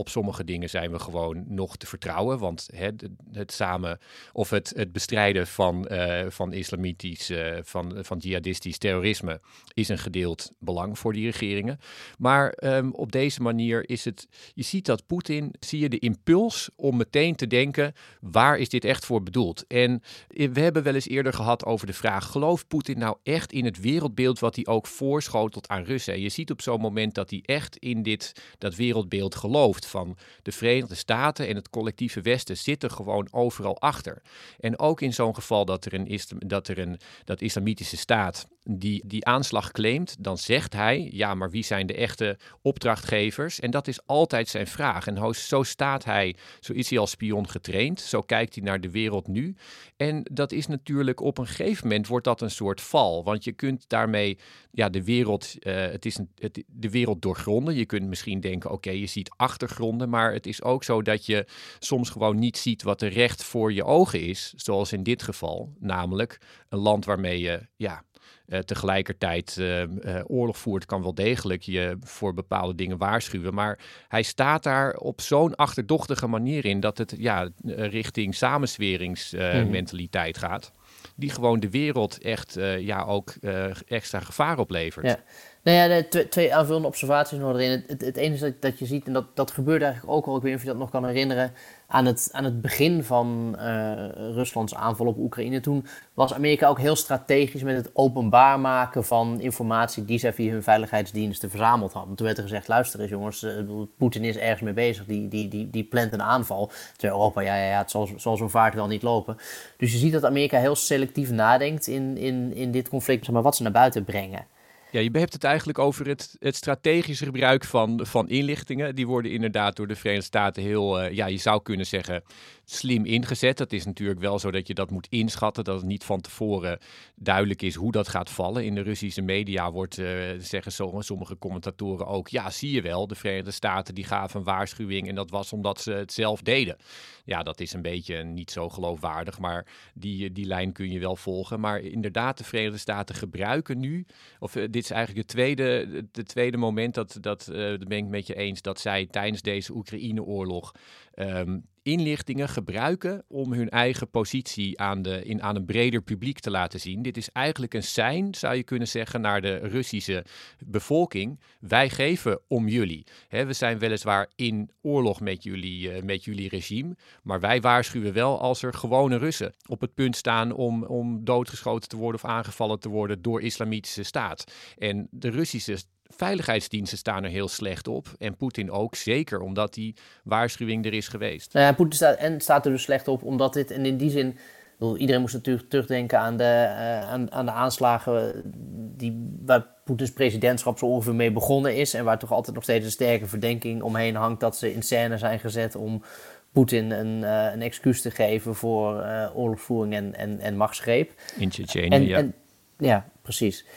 op sommige dingen zijn we gewoon nog te vertrouwen. Want hè, het, het samen of het, het bestrijden van, uh, van islamitisch, uh, van, van jihadistisch terrorisme is een gedeeld belang voor die regeringen. Maar um, op deze manier is het, je ziet dat Poetin, zie je de impuls om meteen te denken, waar is dit echt voor bedoeld? En we hebben wel eens eerder gehad over de vraag, gelooft Poetin nou echt in het wereldbeeld wat hij ook voorschotelt aan Russen? En je ziet op zo'n moment dat hij echt in dit, dat wereldbeeld gelooft van de Verenigde Staten en het collectieve Westen zitten gewoon overal achter. En ook in zo'n geval dat er een, islam, dat er een dat islamitische staat die die aanslag claimt, dan zegt hij, ja, maar wie zijn de echte opdrachtgevers? En dat is altijd zijn vraag. En zo staat hij, zo is hij als spion getraind, zo kijkt hij naar de wereld nu. En dat is natuurlijk op een gegeven moment wordt dat een soort val, want je kunt daarmee ja, de wereld, uh, het is een, het, de wereld doorgronden. Je kunt misschien denken, oké, okay, je ziet achtergronden, maar het is ook zo dat je soms gewoon niet ziet wat er recht voor je ogen is, zoals in dit geval, namelijk een land waarmee je, ja, Uh, tegelijkertijd uh, uh, oorlog voert, kan wel degelijk je voor bepaalde dingen waarschuwen. Maar hij staat daar op zo'n achterdochtige manier in dat het ja, richting samenzweringsmentaliteit uh, mm. gaat. Die gewoon de wereld echt uh, ja, ook uh, extra gevaar oplevert. Ja. Nou ja, de twee, twee aanvullende observaties nog erin. Het, het, het ene is dat, dat je ziet, en dat, dat gebeurde eigenlijk ook al, ik weet niet of je dat nog kan herinneren, aan het, aan het begin van uh, Ruslands aanval op Oekraïne. Toen was Amerika ook heel strategisch met het openbaar maken van informatie die zij via hun veiligheidsdiensten verzameld hadden. Toen werd er gezegd, luister eens jongens, uh, Poetin is ergens mee bezig, die, die, die, die plant een aanval. Terwijl Europa, ja, ja, ja het zal, zal zo'n vaart wel niet lopen. Dus je ziet dat Amerika heel selectief nadenkt in, in, in dit conflict, zeg maar, wat ze naar buiten brengen. Ja, je hebt het eigenlijk over het, het strategische gebruik van, van inlichtingen. Die worden inderdaad door de Verenigde Staten heel, uh, ja, je zou kunnen zeggen, slim ingezet. Dat is natuurlijk wel zo dat je dat moet inschatten, dat het niet van tevoren duidelijk is hoe dat gaat vallen. In de Russische media wordt, uh, zeggen sommige commentatoren ook, ja, zie je wel, de Verenigde Staten die gaven een waarschuwing en dat was omdat ze het zelf deden. Ja, dat is een beetje niet zo geloofwaardig, maar die, die lijn kun je wel volgen. Maar inderdaad, de Verenigde Staten gebruiken nu, of uh, dit is eigenlijk het tweede, het tweede moment, dat, dat, uh, dat ben ik met je eens, dat zij tijdens deze Oekraïne-oorlog um, inlichtingen gebruiken om hun eigen positie aan, de, in, aan een breder publiek te laten zien. Dit is eigenlijk een sein, zou je kunnen zeggen, naar de Russische bevolking. Wij geven om jullie. He, we zijn weliswaar in oorlog met jullie, uh, met jullie regime, maar wij waarschuwen wel als er gewone Russen op het punt staan om, om doodgeschoten te worden of aangevallen te worden door islamitische staat. En de Russische veiligheidsdiensten staan er heel slecht op. En Poetin ook, zeker omdat die waarschuwing er is geweest. Nou ja, Poetin staat, en staat er dus slecht op, omdat dit, en in die zin, bedoel, iedereen moest natuurlijk terugdenken aan de, uh, aan, aan de aanslagen die, waar Poetins presidentschap zo ongeveer mee begonnen is. En waar toch altijd nog steeds een sterke verdenking omheen hangt dat ze in scène zijn gezet om Poetin een, uh, een excuus te geven voor uh, oorlogsvoering en, en, en machtsgreep. In Tsjetsjenië, ja. En, ja, precies.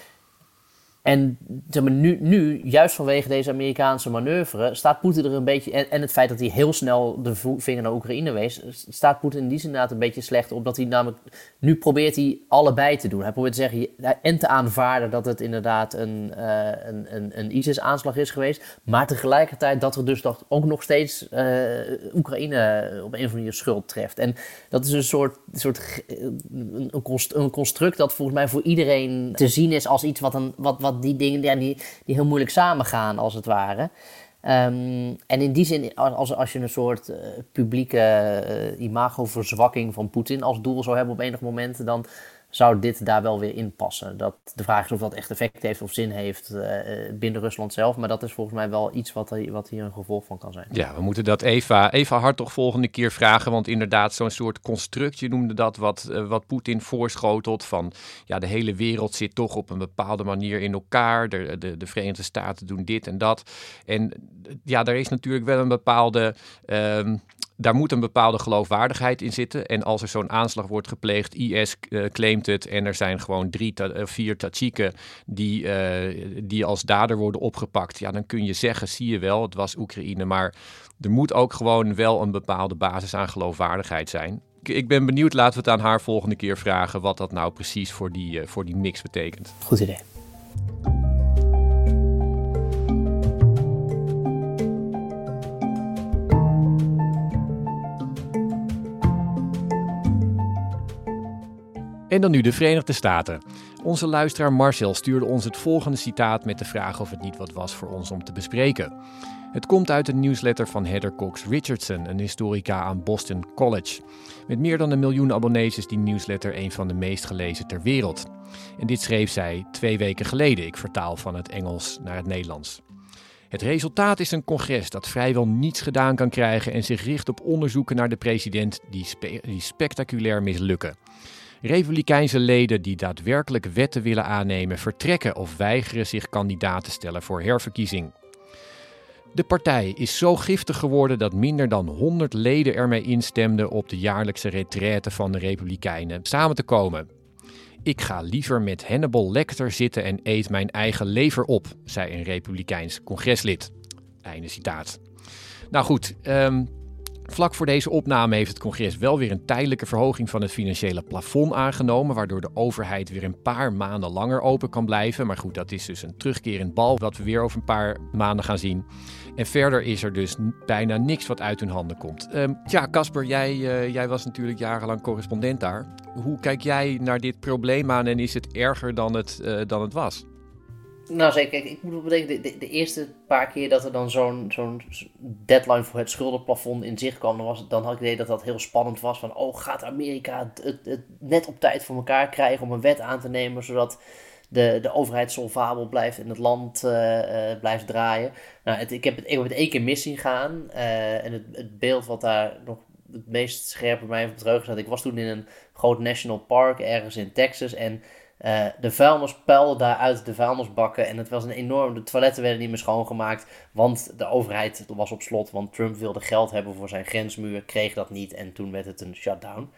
En zeg maar, nu, nu, juist vanwege deze Amerikaanse manoeuvre, staat Poetin er een beetje, en, en het feit dat hij heel snel de vinger naar Oekraïne wees, staat Poetin in die zin inderdaad een beetje slecht op, dat hij namelijk, nu probeert hij allebei te doen. Hij probeert te zeggen, en te aanvaarden dat het inderdaad een, uh, een, een, een ISIS-aanslag is geweest, maar tegelijkertijd dat er dus toch ook nog steeds uh, Oekraïne op een of andere manier schuld treft. En dat is een soort, soort een, een construct dat volgens mij voor iedereen te zien is als iets wat een, wat, wat die dingen ja, die, die heel moeilijk samengaan, als het ware. Um, en in die zin, als, als je een soort uh, publieke uh, imagoverzwakking van Poetin als doel zou hebben op enig moment, dan zou dit daar wel weer in passen. Dat, de vraag is of dat echt effect heeft of zin heeft uh, binnen Rusland zelf. Maar dat is volgens mij wel iets wat, er, wat hier een gevolg van kan zijn. Ja, we moeten dat Eva, Eva Hartog volgende keer vragen. Want inderdaad, zo'n soort construct, je noemde dat, wat, uh, wat Poetin voorschotelt. Van ja, de hele wereld zit toch op een bepaalde manier in elkaar. De, de, de Verenigde Staten doen dit en dat. En ja, daar is natuurlijk wel een bepaalde Um, Daar moet een bepaalde geloofwaardigheid in zitten. En als er zo'n aanslag wordt gepleegd, I S uh, claimt het en er zijn gewoon drie, ta- uh, vier Tadsjiken die, uh, die als dader worden opgepakt. Ja, dan kun je zeggen, zie je wel, het was Oekraïne. Maar er moet ook gewoon wel een bepaalde basis aan geloofwaardigheid zijn. Ik, ik ben benieuwd, laten we het aan haar volgende keer vragen wat dat nou precies voor die, uh, voor die mix betekent. Goed idee. En dan nu de Verenigde Staten. Onze luisteraar Marcel stuurde ons het volgende citaat met de vraag of het niet wat was voor ons om te bespreken. Het komt uit een nieuwsletter van Heather Cox Richardson, een historica aan Boston College. Met meer dan een miljoen abonnees is die nieuwsletter een van de meest gelezen ter wereld. En dit schreef zij twee weken geleden. Ik vertaal van het Engels naar het Nederlands. Het resultaat is een congres dat vrijwel niets gedaan kan krijgen en zich richt op onderzoeken naar de president die, spe- die spectaculair mislukken. Republikeinse leden die daadwerkelijk wetten willen aannemen, vertrekken of weigeren zich kandidaat te stellen voor herverkiezing. De partij is zo giftig geworden dat minder dan honderd leden ermee instemden op de jaarlijkse retraite van de Republikeinen samen te komen. Ik ga liever met Hannibal Lecter zitten en eet mijn eigen lever op, zei een Republikeins congreslid. Einde citaat. Nou goed, um, vlak voor deze opname heeft het congres wel weer een tijdelijke verhoging van het financiële plafond aangenomen, waardoor de overheid weer een paar maanden langer open kan blijven. Maar goed, dat is dus een terugkerend bal wat we weer over een paar maanden gaan zien. En verder is er dus bijna niks wat uit hun handen komt. Um, ja, Casper, jij, uh, jij was natuurlijk jarenlang correspondent daar. Hoe kijk jij naar dit probleem aan en is het erger dan het, uh, dan het was? Nou zeker, kijk, ik moet bedenken, de, de, de eerste paar keer dat er dan zo'n, zo'n deadline voor het schuldenplafond in zicht kwam, dan, was, dan had ik het idee dat dat heel spannend was. Van, oh, gaat Amerika het, het, het net op tijd voor elkaar krijgen om een wet aan te nemen, zodat de, de overheid solvabel blijft en het land uh, uh, blijft draaien. Nou, het, ik, heb het, ik heb het één keer mis zien gaan uh, en het, het beeld wat daar nog het meest scherp bij mij op het geheugen staat. Ik was toen in een groot national park ergens in Texas en Uh, de vuilnis puilde daar uit de vuilnisbakken en het was een enorm, de toiletten werden niet meer schoongemaakt, want de overheid was op slot, want Trump wilde geld hebben voor zijn grensmuur, kreeg dat niet en toen werd het een shutdown.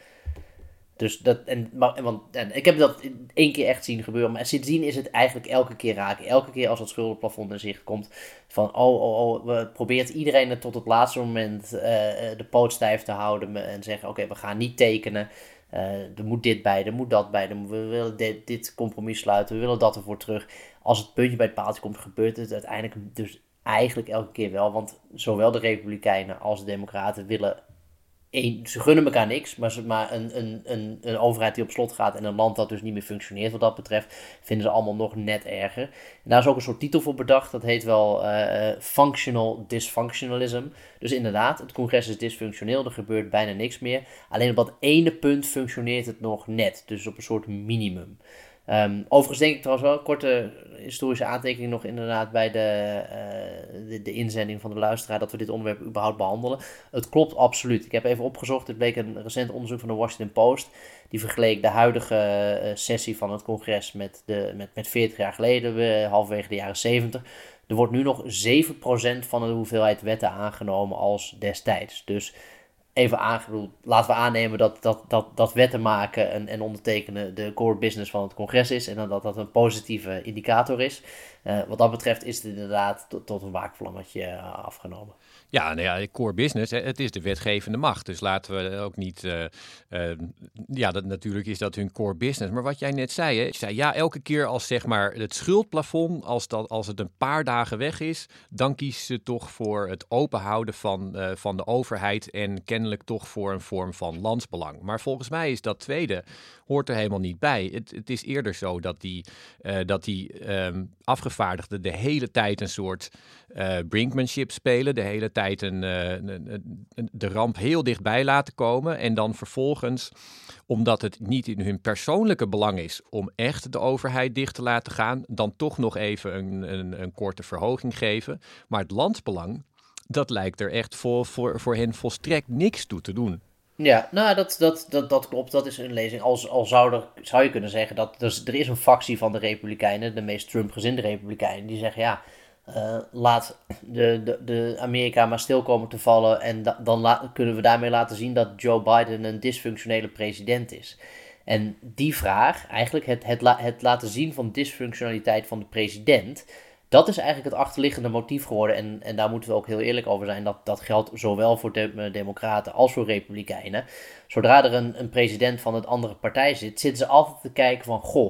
Dus dat, en, maar, want, en ik heb dat één keer echt zien gebeuren, maar sindsdien is het eigenlijk elke keer raken. Elke keer als het schuldenplafond in zicht komt, van oh, oh, oh, we probeert iedereen het tot het laatste moment uh, de poot stijf te houden en zeggen, oké, okay, we gaan niet tekenen. Uh, er moet dit bij, er moet dat bij, we willen dit, dit compromis sluiten, we willen dat ervoor terug. Als het puntje bij het paaltje komt, gebeurt het uiteindelijk dus eigenlijk elke keer wel. Want zowel de Republikeinen als de Democraten willen, een, ze gunnen elkaar niks, maar, ze, maar een, een, een, een overheid die op slot gaat en een land dat dus niet meer functioneert wat dat betreft, vinden ze allemaal nog net erger. En daar is ook een soort titel voor bedacht, dat heet wel uh, Functional Dysfunctionalism. Dus inderdaad, het congres is dysfunctioneel, er gebeurt bijna niks meer. Alleen op dat ene punt functioneert het nog net, dus op een soort minimum. Um, overigens denk ik trouwens wel een korte historische aantekening nog inderdaad bij de, uh, de, de inzending van de luisteraar dat we dit onderwerp überhaupt behandelen. Het klopt absoluut. Ik heb even opgezocht, het bleek een recent onderzoek van de Washington Post. Die vergeleek de huidige uh, sessie van het congres met, de, met, met veertig jaar geleden, uh, halverwege de jaren zeventig. Er wordt nu nog zeven procent van de hoeveelheid wetten aangenomen als destijds. Dus even aangeroepen, laten we aannemen dat, dat, dat, dat wetten maken en, en ondertekenen de core business van het congres is. En dan dat dat een positieve indicator is. Uh, wat dat betreft is het inderdaad tot, tot een waakvlammetje uh, afgenomen. Ja, nou ja, core business, hè, het is de wetgevende macht. Dus laten we ook niet... Uh, uh, ja, dat, natuurlijk is dat hun core business. Maar wat jij net zei, hè, je zei ja, elke keer als zeg maar het schuldplafond, als, dat, als het een paar dagen weg is, dan kiezen ze toch voor het openhouden van, uh, van de overheid en kennelijk toch voor een vorm van landsbelang. Maar volgens mij is dat tweede, hoort er helemaal niet bij. Het, het is eerder zo dat die, uh, dat die um, afgevaardigden de hele tijd een soort uh, brinkmanship spelen, de hele tijd een, uh, een, een, de ramp heel dichtbij laten komen en dan vervolgens, omdat het niet in hun persoonlijke belang is om echt de overheid dicht te laten gaan, dan toch nog even een, een, een korte verhoging geven. Maar het landsbelang, dat lijkt er echt voor, voor, voor hen volstrekt niks toe te doen. Ja, nou dat, dat, dat, dat klopt. Dat is een lezing. Al, al zou, er, zou je kunnen zeggen dat dus, er is een factie van de Republikeinen, de meest Trump-gezinde Republikeinen, die zeggen ja, uh, laat de, de, de Amerika maar stil komen te vallen en da, dan la, kunnen we daarmee laten zien dat Joe Biden een dysfunctionele president is. En die vraag, eigenlijk het, het, la, het laten zien van dysfunctionaliteit van de president, dat is eigenlijk het achterliggende motief geworden. En, en daar moeten we ook heel eerlijk over zijn. Dat, dat geldt zowel voor de, democraten als voor republikeinen. Zodra er een, een president van een andere partij zit, zitten ze altijd te kijken van, goh,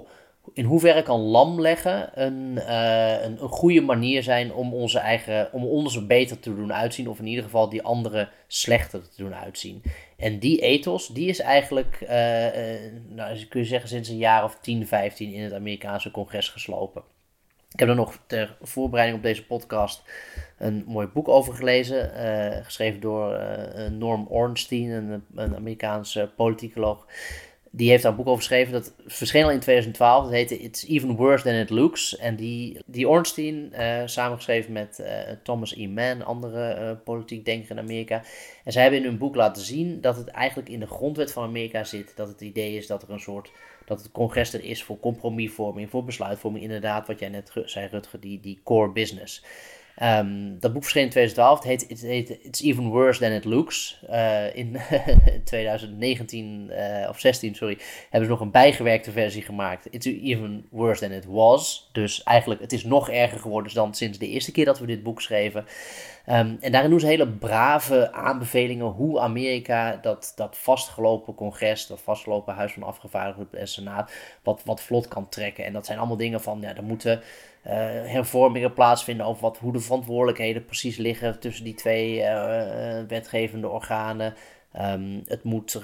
in hoeverre kan lam leggen een, uh, een, een goede manier zijn om onze eigen, om ons er beter te doen uitzien, of in ieder geval die anderen slechter te doen uitzien. En die ethos, die is eigenlijk, uh, uh, nou, kun je zeggen, sinds een jaar of tien, vijftien in het Amerikaanse congres geslopen. Ik heb er nog ter voorbereiding op deze podcast een mooi boek over gelezen, uh, geschreven door uh, Norm Ornstein, een, een Amerikaanse politicoloog. Die heeft daar een boek over geschreven, dat verscheen al in twintig twaalf, dat heette It's Even Worse Than It Looks. En die, die Ornstein, uh, samengeschreven met uh, Thomas E. Mann, andere uh, politiek denker in Amerika. En zij hebben in hun boek laten zien dat het eigenlijk in de grondwet van Amerika zit, dat het idee is dat er een soort, dat het congres er is voor compromisvorming, voor besluitvorming, inderdaad, wat jij net zei, Rutger, die, die core business. Um, dat boek verscheen in twintig twaalf, het heet, het heet It's Even Worse Than It Looks. Uh, in twintig negentien, uh, of zestien, sorry, hebben ze nog een bijgewerkte versie gemaakt. It's Even Worse Than It Was. Dus eigenlijk, het is nog erger geworden dan sinds de eerste keer dat we dit boek schreven. Um, en daarin doen ze hele brave aanbevelingen hoe Amerika dat, dat vastgelopen congres, dat vastgelopen Huis van Afgevaardigden en Senaat, wat, wat vlot kan trekken. En dat zijn allemaal dingen van, ja, er moeten uh, hervormingen plaatsvinden over wat, hoe de verantwoordelijkheden precies liggen tussen die twee uh, wetgevende organen. Um, het moet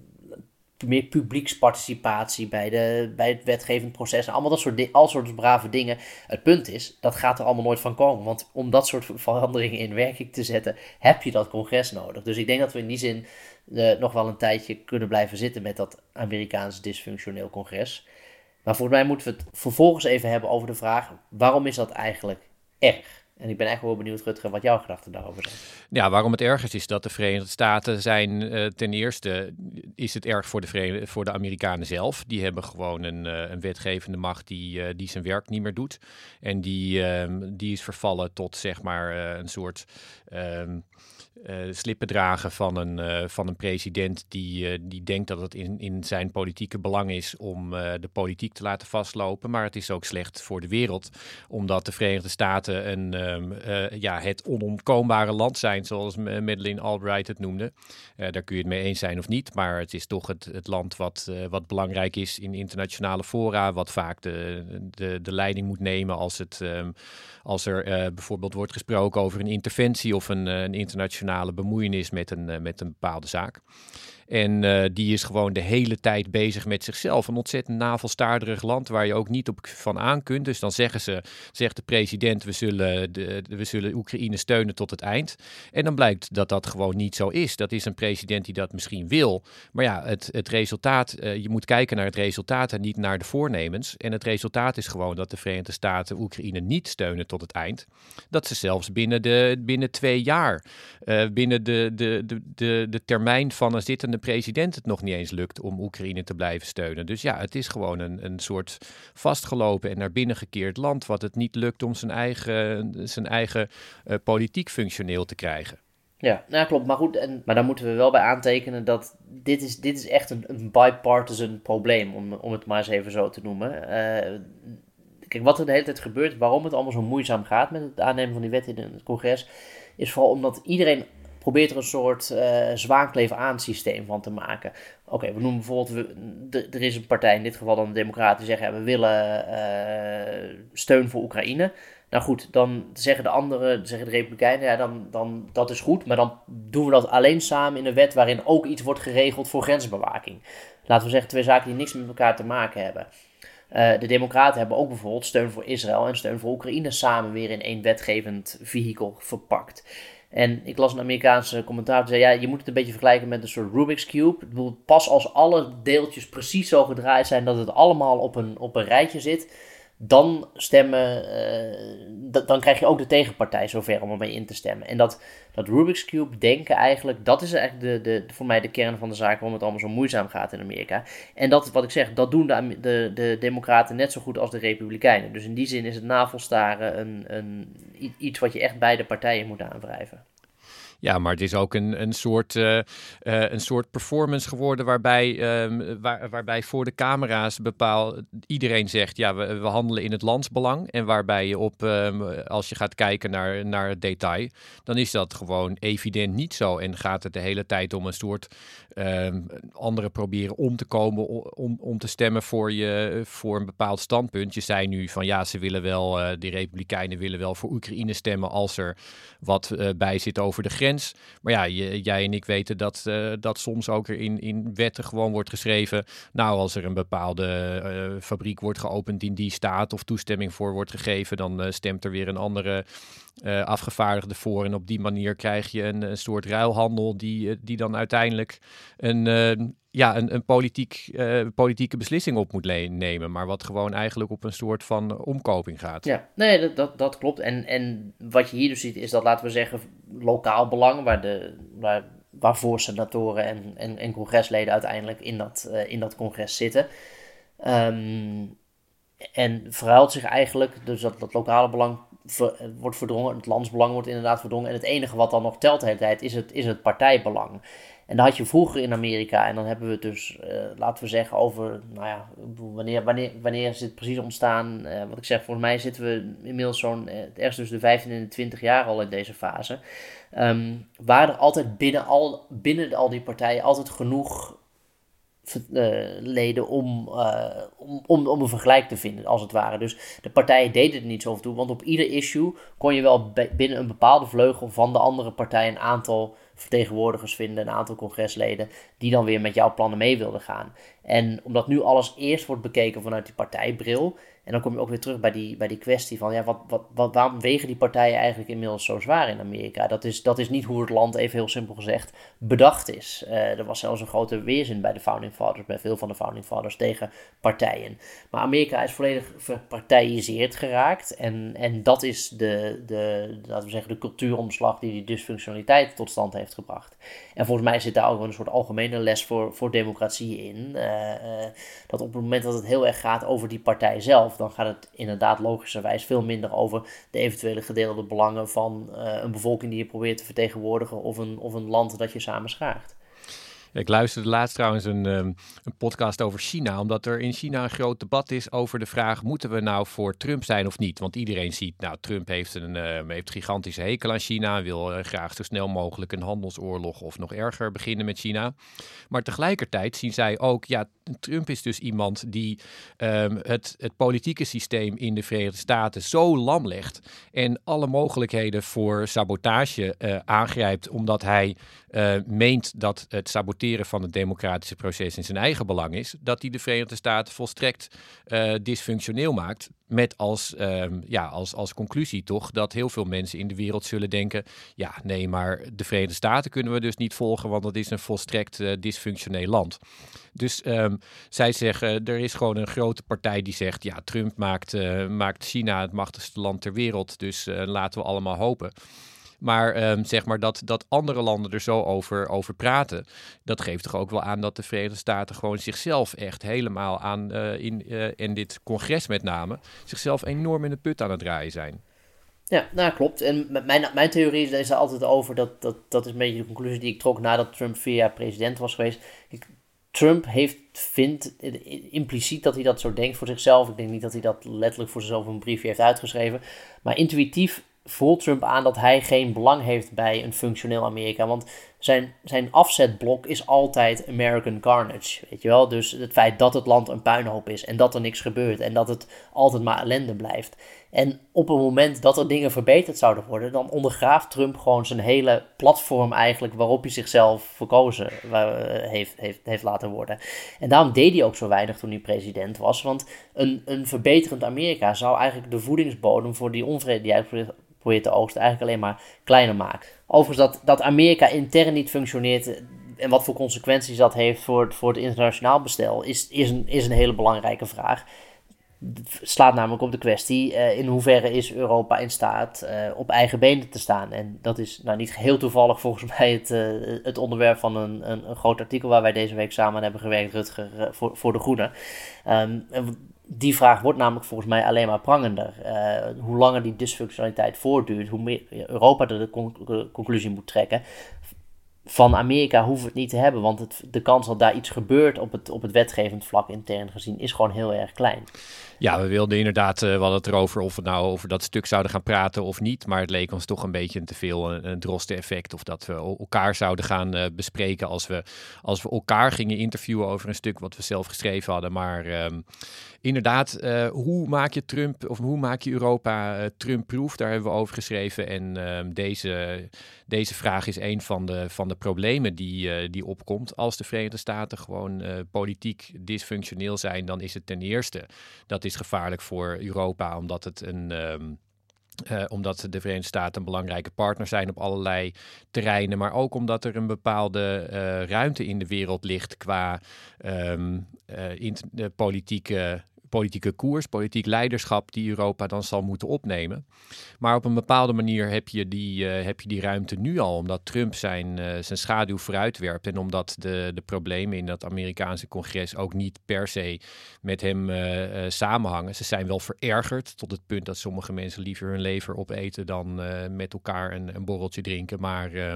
meer publieksparticipatie bij, de, bij het wetgevend proces. En allemaal dat soort, di- al soort brave dingen. Het punt is, dat gaat er allemaal nooit van komen. Want om dat soort veranderingen in werking te zetten, heb je dat congres nodig. Dus ik denk dat we in die zin uh, nog wel een tijdje kunnen blijven zitten met dat Amerikaans dysfunctioneel congres. Maar volgens mij moeten we het vervolgens even hebben over de vraag, waarom is dat eigenlijk erg? En ik ben echt wel benieuwd, Rutger, wat jouw gedachten daarover zijn. Ja, waarom het erg is, is dat de Verenigde Staten zijn, uh, ten eerste is het erg voor de, Verenigde, voor de Amerikanen zelf. Die hebben gewoon een, uh, een wetgevende macht die, uh, die zijn werk niet meer doet. En die, uh, die is vervallen tot, zeg maar, uh, een soort Uh, Uh, slippendragen van een, uh, van een president die, uh, die denkt dat het in, in zijn politieke belang is om uh, de politiek te laten vastlopen. Maar het is ook slecht voor de wereld, omdat de Verenigde Staten een, um, uh, ja, het onontkoombare land zijn, zoals Madeleine Albright het noemde. Uh, daar kun je het mee eens zijn of niet, maar het is toch het, het land wat, uh, wat belangrijk is in internationale fora, wat vaak de, de, de leiding moet nemen als, het, um, als er uh, bijvoorbeeld wordt gesproken over een interventie of een, uh, een internationale bemoeienis met een, uh, met een bepaalde zaak. En uh, die is gewoon de hele tijd bezig met zichzelf. Een ontzettend navelstaarderig land waar je ook niet op van aan kunt. Dus dan zeggen ze, zegt de president, we zullen, de, we zullen Oekraïne steunen tot het eind. En dan blijkt dat dat gewoon niet zo is. Dat is een president die dat misschien wil. Maar ja, het, het resultaat, uh, je moet kijken naar het resultaat en niet naar de voornemens. En het resultaat is gewoon dat de Verenigde Staten Oekraïne niet steunen tot het eind. Dat ze zelfs binnen, de, binnen twee jaar, uh, binnen de, de, de, de, de termijn van een zittende president het nog niet eens lukt om Oekraïne te blijven steunen. Dus ja, het is gewoon een, een soort vastgelopen en naar binnen gekeerd land wat het niet lukt om zijn eigen, zijn eigen uh, politiek functioneel te krijgen. Ja, nou klopt. Maar goed, en, maar daar moeten we wel bij aantekenen dat dit is, dit is echt een, een bipartisan probleem, om, om het maar eens even zo te noemen. Uh, kijk, wat er de hele tijd gebeurt, waarom het allemaal zo moeizaam gaat met het aannemen van die wet in het congres, is vooral omdat iedereen probeert er een soort uh, zwaankleef-aan systeem van te maken. Oké, okay, we noemen bijvoorbeeld, we, de, er is een partij, in dit geval dan de Democraten, die zeggen, ja, we willen uh, steun voor Oekraïne. Nou goed, dan zeggen de anderen, zeggen de Republikeinen, ja, dan, dan, dat is goed, maar dan doen we dat alleen samen in een wet waarin ook iets wordt geregeld voor grensbewaking. Laten we zeggen, twee zaken die niks met elkaar te maken hebben. Uh, de Democraten hebben ook bijvoorbeeld steun voor Israël en steun voor Oekraïne samen weer in één wetgevend vehikel verpakt. En ik las een Amerikaanse commentaar die zei, ja, je moet het een beetje vergelijken met een soort Rubik's Cube. Ik bedoel, pas als alle deeltjes precies zo gedraaid zijn dat het allemaal op een, op een rijtje zit, dan stemmen, uh, d- dan krijg je ook de tegenpartij zover om ermee in te stemmen. En dat, dat Rubik's Cube denken eigenlijk, dat is eigenlijk de, de, voor mij de kern van de zaak waarom het allemaal zo moeizaam gaat in Amerika. En dat, wat ik zeg, dat doen de, de, de Democraten net zo goed als de Republikeinen. Dus in die zin is het navelstaren een, een, iets wat je echt beide partijen moet aanwrijven. Ja, maar het is ook een, een, soort, uh, uh, een soort performance geworden waarbij, um, waar, waarbij voor de camera's bepaal iedereen zegt, ja, we, we handelen in het landsbelang. En waarbij je op, um, als je gaat kijken naar, naar het detail, dan is dat gewoon evident niet zo. En gaat het de hele tijd om een soort um, anderen proberen om te komen, om, om te stemmen voor, je, voor een bepaald standpunt. Je zei nu van ja, ze willen wel, uh, de Republikeinen willen wel voor Oekraïne stemmen als er wat uh, bij zit over de grens. Maar ja, je, jij en ik weten dat, uh, dat soms ook er in, in wetten gewoon wordt geschreven. Nou, als er een bepaalde uh, fabriek wordt geopend in die staat of toestemming voor wordt gegeven, dan uh, stemt er weer een andere uh, afgevaardigde voor. En op die manier krijg je een, een soort ruilhandel die, uh, die dan uiteindelijk een, uh, ja, een, een politiek, uh, politieke beslissing op moet le- nemen. Maar wat gewoon eigenlijk op een soort van omkoping gaat. Ja, nee, dat, dat, dat klopt. En, en wat je hier dus ziet is dat, laten we zeggen, lokaal belang, waar de, waar, waarvoor senatoren en, en, en congresleden uiteindelijk in dat, uh, in dat congres zitten. Um, en verhuilt zich eigenlijk, dus dat, dat lokale belang ver, wordt verdrongen, het landsbelang wordt inderdaad verdrongen. En het enige wat dan nog telt de hele tijd is het, is het partijbelang. En dat had je vroeger in Amerika, en dan hebben we het dus, uh, laten we zeggen, over, nou ja, wanneer, wanneer, wanneer is dit precies ontstaan? Uh, wat ik zeg, volgens mij zitten we inmiddels zo'n, uh, ergens tussen de vijftien en de twintig jaar al in deze fase. Um, waren er altijd binnen al, binnen al die partijen altijd genoeg uh, leden om, uh, om, om, om een vergelijk te vinden, als het ware. Dus de partijen deden er niet zoveel toe, want op ieder issue kon je wel b- binnen een bepaalde vleugel van de andere partij een aantal vertegenwoordigers vinden, een aantal congresleden, die dan weer met jouw plannen mee wilden gaan. En omdat nu alles eerst wordt bekeken vanuit die partijbril, en dan kom je ook weer terug bij die, bij die kwestie van, ja, wat, wat, wat, waarom wegen die partijen eigenlijk inmiddels zo zwaar in Amerika? Dat is, dat is niet hoe het land, even heel simpel gezegd, bedacht is. Uh, er was zelfs een grote weerzin bij de Founding Fathers, bij veel van de Founding Fathers, tegen partijen. Maar Amerika is volledig verpartijiseerd geraakt, en, en dat is de, de, laten we zeggen, de cultuuromslag die die dysfunctionaliteit tot stand heeft gebracht. En volgens mij zit daar ook een soort algemene les voor, voor democratie in. Uh, uh, dat op het moment dat het heel erg gaat over die partij zelf, dan gaat het inderdaad logischerwijs veel minder over de eventuele gedeelde belangen van uh, een bevolking die je probeert te vertegenwoordigen of een, of een land dat je samen schaart. Ja, ik luisterde laatst trouwens een, um, een podcast over China, omdat er in China een groot debat is over de vraag, moeten we nou voor Trump zijn of niet? Want iedereen ziet, nou, Trump heeft een uh, heeft gigantische hekel aan China, wil uh, graag zo snel mogelijk een handelsoorlog of nog erger beginnen met China. Maar tegelijkertijd zien zij ook, ja, Trump is dus iemand die um, het, het politieke systeem in de Verenigde Staten zo lam legt en alle mogelijkheden voor sabotage uh, aangrijpt, omdat hij uh, meent dat het saboteren van het democratische proces in zijn eigen belang is, dat hij de Verenigde Staten volstrekt uh, dysfunctioneel maakt. Met als, um, ja, als, als conclusie toch dat heel veel mensen in de wereld zullen denken, ja, nee, maar de Verenigde Staten kunnen we dus niet volgen, want dat is een volstrekt uh, dysfunctioneel land. Dus um, zij zeggen, er is gewoon een grote partij die zegt, ja, Trump maakt, uh, maakt China het machtigste land ter wereld, dus uh, laten we allemaal hopen. Maar um, zeg maar dat, dat andere landen er zo over, over praten, dat geeft toch ook wel aan dat de Verenigde Staten gewoon zichzelf echt helemaal aan, uh, in, uh, in dit congres met name, zichzelf enorm in de put aan het draaien zijn. Ja, nou klopt. En mijn, mijn theorie is er altijd over, dat, dat, dat is een beetje de conclusie die ik trok nadat Trump vier jaar president was geweest. Ik, Trump heeft, vindt impliciet dat hij dat zo denkt voor zichzelf. Ik denk niet dat hij dat letterlijk voor zichzelf een briefje heeft uitgeschreven. Maar intuïtief voelt Trump aan dat hij geen belang heeft bij een functioneel Amerika. Want zijn, zijn afzetblok is altijd American carnage, weet je wel. Dus het feit dat het land een puinhoop is en dat er niks gebeurt en dat het altijd maar ellende blijft. En op het moment dat er dingen verbeterd zouden worden, dan ondergraaft Trump gewoon zijn hele platform eigenlijk waarop hij zichzelf verkozen heeft, heeft, heeft laten worden. En daarom deed hij ook zo weinig toen hij president was. Want een, een verbeterend Amerika zou eigenlijk de voedingsbodem voor die onvrede die hij probeert te oogsten eigenlijk alleen maar kleiner maken. Overigens dat, dat Amerika intern niet functioneert en wat voor consequenties dat heeft voor, voor het internationaal bestel is, is, een, is een hele belangrijke vraag. Het slaat namelijk op de kwestie, uh, in hoeverre is Europa in staat uh, op eigen benen te staan. En dat is nou niet heel toevallig volgens mij het, uh, het onderwerp van een, een, een groot artikel waar wij deze week samen aan hebben gewerkt, Rutger, uh, voor, voor De Groene. Um, die vraag wordt namelijk volgens mij alleen maar prangender. Uh, hoe langer die dysfunctionaliteit voortduurt, hoe meer Europa er de, con- de conclusie moet trekken. Van Amerika hoeven we het niet te hebben, want het, de kans dat daar iets gebeurt op het, op het wetgevend vlak intern gezien is gewoon heel erg klein. Ja, we wilden inderdaad, uh, we hadden het erover of we nou over dat stuk zouden gaan praten of niet. Maar het leek ons toch een beetje te veel een, een drosten-effect. Of dat we elkaar zouden gaan uh, bespreken als we, als we elkaar gingen interviewen over een stuk wat we zelf geschreven hadden. Maar um, inderdaad, uh, hoe maak je Trump of hoe maak je Europa uh, Trump-proof? Daar hebben we over geschreven. En uh, deze, deze vraag is een van de, van de problemen die, uh, die opkomt. Als de Verenigde Staten gewoon uh, politiek dysfunctioneel zijn, dan is het ten eerste dat is gevaarlijk voor Europa, omdat het een um, uh, omdat de Verenigde Staten een belangrijke partner zijn op allerlei terreinen, maar ook omdat er een bepaalde uh, ruimte in de wereld ligt qua um, uh, in, uh, politieke politieke koers, politiek leiderschap die Europa dan zal moeten opnemen. Maar op een bepaalde manier heb je die, uh, heb je die ruimte nu al, omdat Trump zijn, uh, zijn schaduw vooruitwerpt en omdat de, de problemen in dat Amerikaanse congres ook niet per se met hem uh, uh, samenhangen. Ze zijn wel verergerd tot het punt dat sommige mensen liever hun lever opeten dan uh, met elkaar een, een borreltje drinken. Maar uh,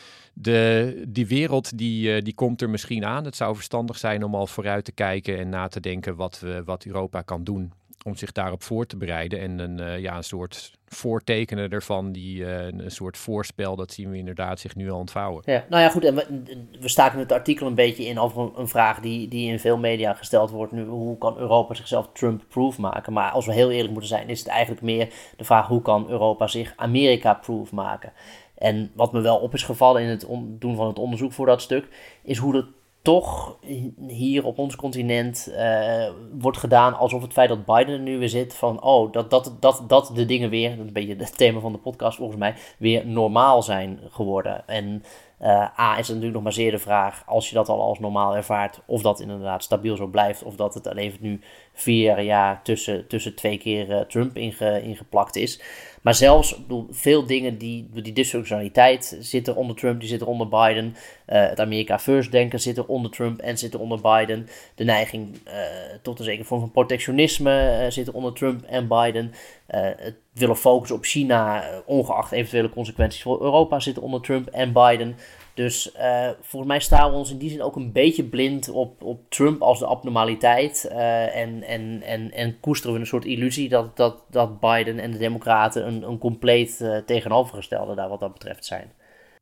De, die wereld die, uh, die komt er misschien aan. Het zou verstandig zijn om al vooruit te kijken en na te denken wat, we, wat Europa kan doen om zich daarop voor te bereiden. En een, uh, ja, een soort voortekenen ervan, die, uh, een soort voorspel, dat zien we inderdaad zich nu al ontvouwen. Ja, nou ja, goed. En we, we staken het artikel een beetje in over een, een vraag die, die in veel media gesteld wordt nu. Hoe kan Europa zichzelf Trump-proof maken? Maar als we heel eerlijk moeten zijn, is het eigenlijk meer de vraag hoe kan Europa zich Amerika-proof maken? En wat me wel op is gevallen in het on- doen van het onderzoek voor dat stuk, is hoe het toch hier op ons continent uh, wordt gedaan alsof het feit dat Biden er nu weer zit, van oh, dat, dat, dat, dat de dingen weer, dat is een beetje het thema van de podcast volgens mij, weer normaal zijn geworden. En uh, A, is het natuurlijk nog maar zeer de vraag, als je dat al als normaal ervaart, of dat inderdaad stabiel zo blijft, of dat het alleen nu vier jaar tussen, tussen twee keer uh, Trump inge, ingeplakt is. Maar zelfs, ik bedoel, veel dingen, die, die dysfunctionaliteit zitten onder Trump, die zitten onder Biden. Uh, het America First denken zitten onder Trump en zitten onder Biden. De neiging uh, tot een zekere vorm van protectionisme uh, zitten onder Trump en Biden. Uh, het willen focussen op China, uh, ongeacht eventuele consequenties voor Europa, zitten onder Trump en Biden. Dus uh, volgens mij staan we ons in die zin ook een beetje blind op, op Trump als de abnormaliteit. Uh, en, en, en, en koesteren we een soort illusie dat, dat, dat Biden en de Democraten een, een compleet uh, tegenovergestelde daar wat dat betreft zijn.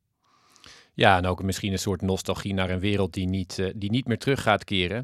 Ja, en ook misschien een soort nostalgie naar een wereld die niet, uh, die niet meer terug gaat keren.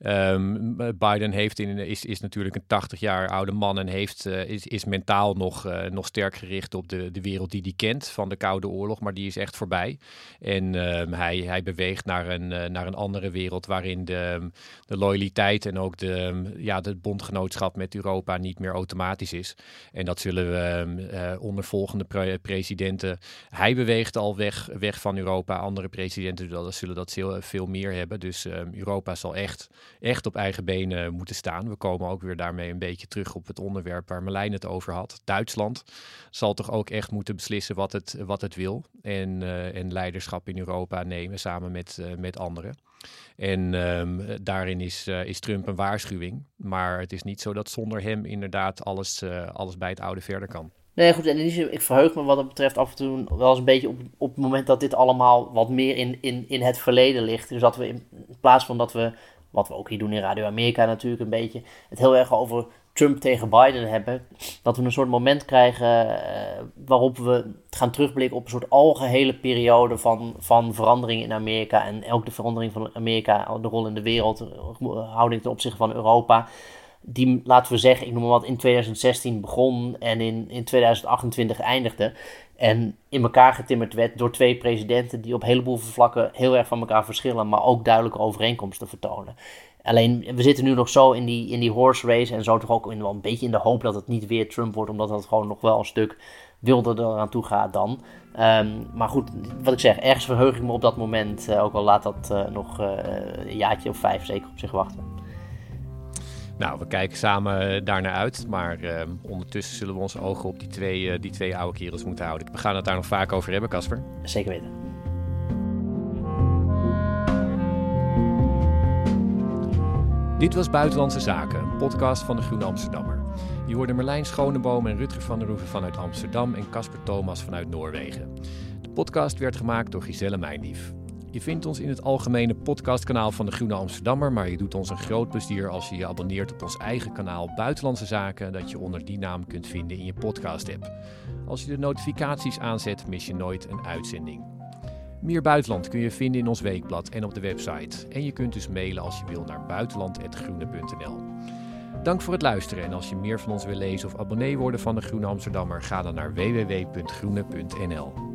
Um, Biden heeft in, is, is natuurlijk een tachtig jaar oude man en heeft, uh, is, is mentaal nog, uh, nog sterk gericht op de, de wereld die hij kent van de Koude Oorlog, maar die is echt voorbij. En um, hij, hij beweegt naar een, uh, naar een andere wereld waarin de, de loyaliteit en ook de, ja, de bondgenootschap met Europa niet meer automatisch is. En dat zullen we uh, onder volgende pre- presidenten, hij beweegt al weg, weg van Europa. Andere presidenten zullen dat veel meer hebben. Dus uh, Europa zal echt, echt op eigen benen moeten staan. We komen ook weer daarmee een beetje terug op het onderwerp waar Marlijn het over had. Duitsland zal toch ook echt moeten beslissen wat het, wat het wil. En, uh, en leiderschap in Europa nemen samen met, uh, met anderen. En um, daarin is, uh, is Trump een waarschuwing. Maar het is niet zo dat zonder hem inderdaad alles, uh, alles bij het oude verder kan. Nee, goed, en in die zin, ik verheug me wat dat betreft af en toe wel eens een beetje op, op het moment dat dit allemaal wat meer in, in, in het verleden ligt. Dus dat we in, in plaats van dat we, wat we ook hier doen in Radio Amerika natuurlijk een beetje, het heel erg over Trump tegen Biden hebben, dat we een soort moment krijgen uh, waarop we gaan terugblikken op een soort algehele periode van, van verandering in Amerika en ook de verandering van Amerika, de rol in de wereld, houding ten opzichte van Europa. Die, laten we zeggen, ik noem maar wat, in twintig zestien begon en in, in twintig achtentwintig eindigde. En in elkaar getimmerd werd door twee presidenten die op een heleboel vlakken heel erg van elkaar verschillen, maar ook duidelijke overeenkomsten vertonen. Alleen, we zitten nu nog zo in die, in die horse race en zo toch ook in, wel een beetje in de hoop dat het niet weer Trump wordt, omdat het gewoon nog wel een stuk wilder eraan toe gaat dan. Um, maar goed, wat ik zeg, ergens verheug ik me op dat moment, uh, ook al laat dat uh, nog uh, een jaartje of vijf zeker op zich wachten. Nou, we kijken samen daarnaar uit, maar uh, ondertussen zullen we onze ogen op die twee, uh, die twee oude kerels moeten houden. We gaan het daar nog vaak over hebben, Casper. Zeker weten. Dit was Buitenlandse Zaken, een podcast van de Groene Amsterdammer. Je hoorde Merlijn Schoneboom en Rutger van der Hoeven vanuit Amsterdam en Casper Thomas vanuit Noorwegen. De podcast werd gemaakt door Giselle Meijndief. Je vindt ons in het algemene podcastkanaal van de Groene Amsterdammer, maar je doet ons een groot plezier als je je abonneert op ons eigen kanaal Buitenlandse Zaken, dat je onder die naam kunt vinden in je podcast-app. Als je de notificaties aanzet, mis je nooit een uitzending. Meer buitenland kun je vinden in ons weekblad en op de website. En je kunt dus mailen als je wil naar buitenland punt groene punt n l. Dank voor het luisteren en als je meer van ons wil lezen of abonnee worden van de Groene Amsterdammer, ga dan naar w w w punt groene punt n l.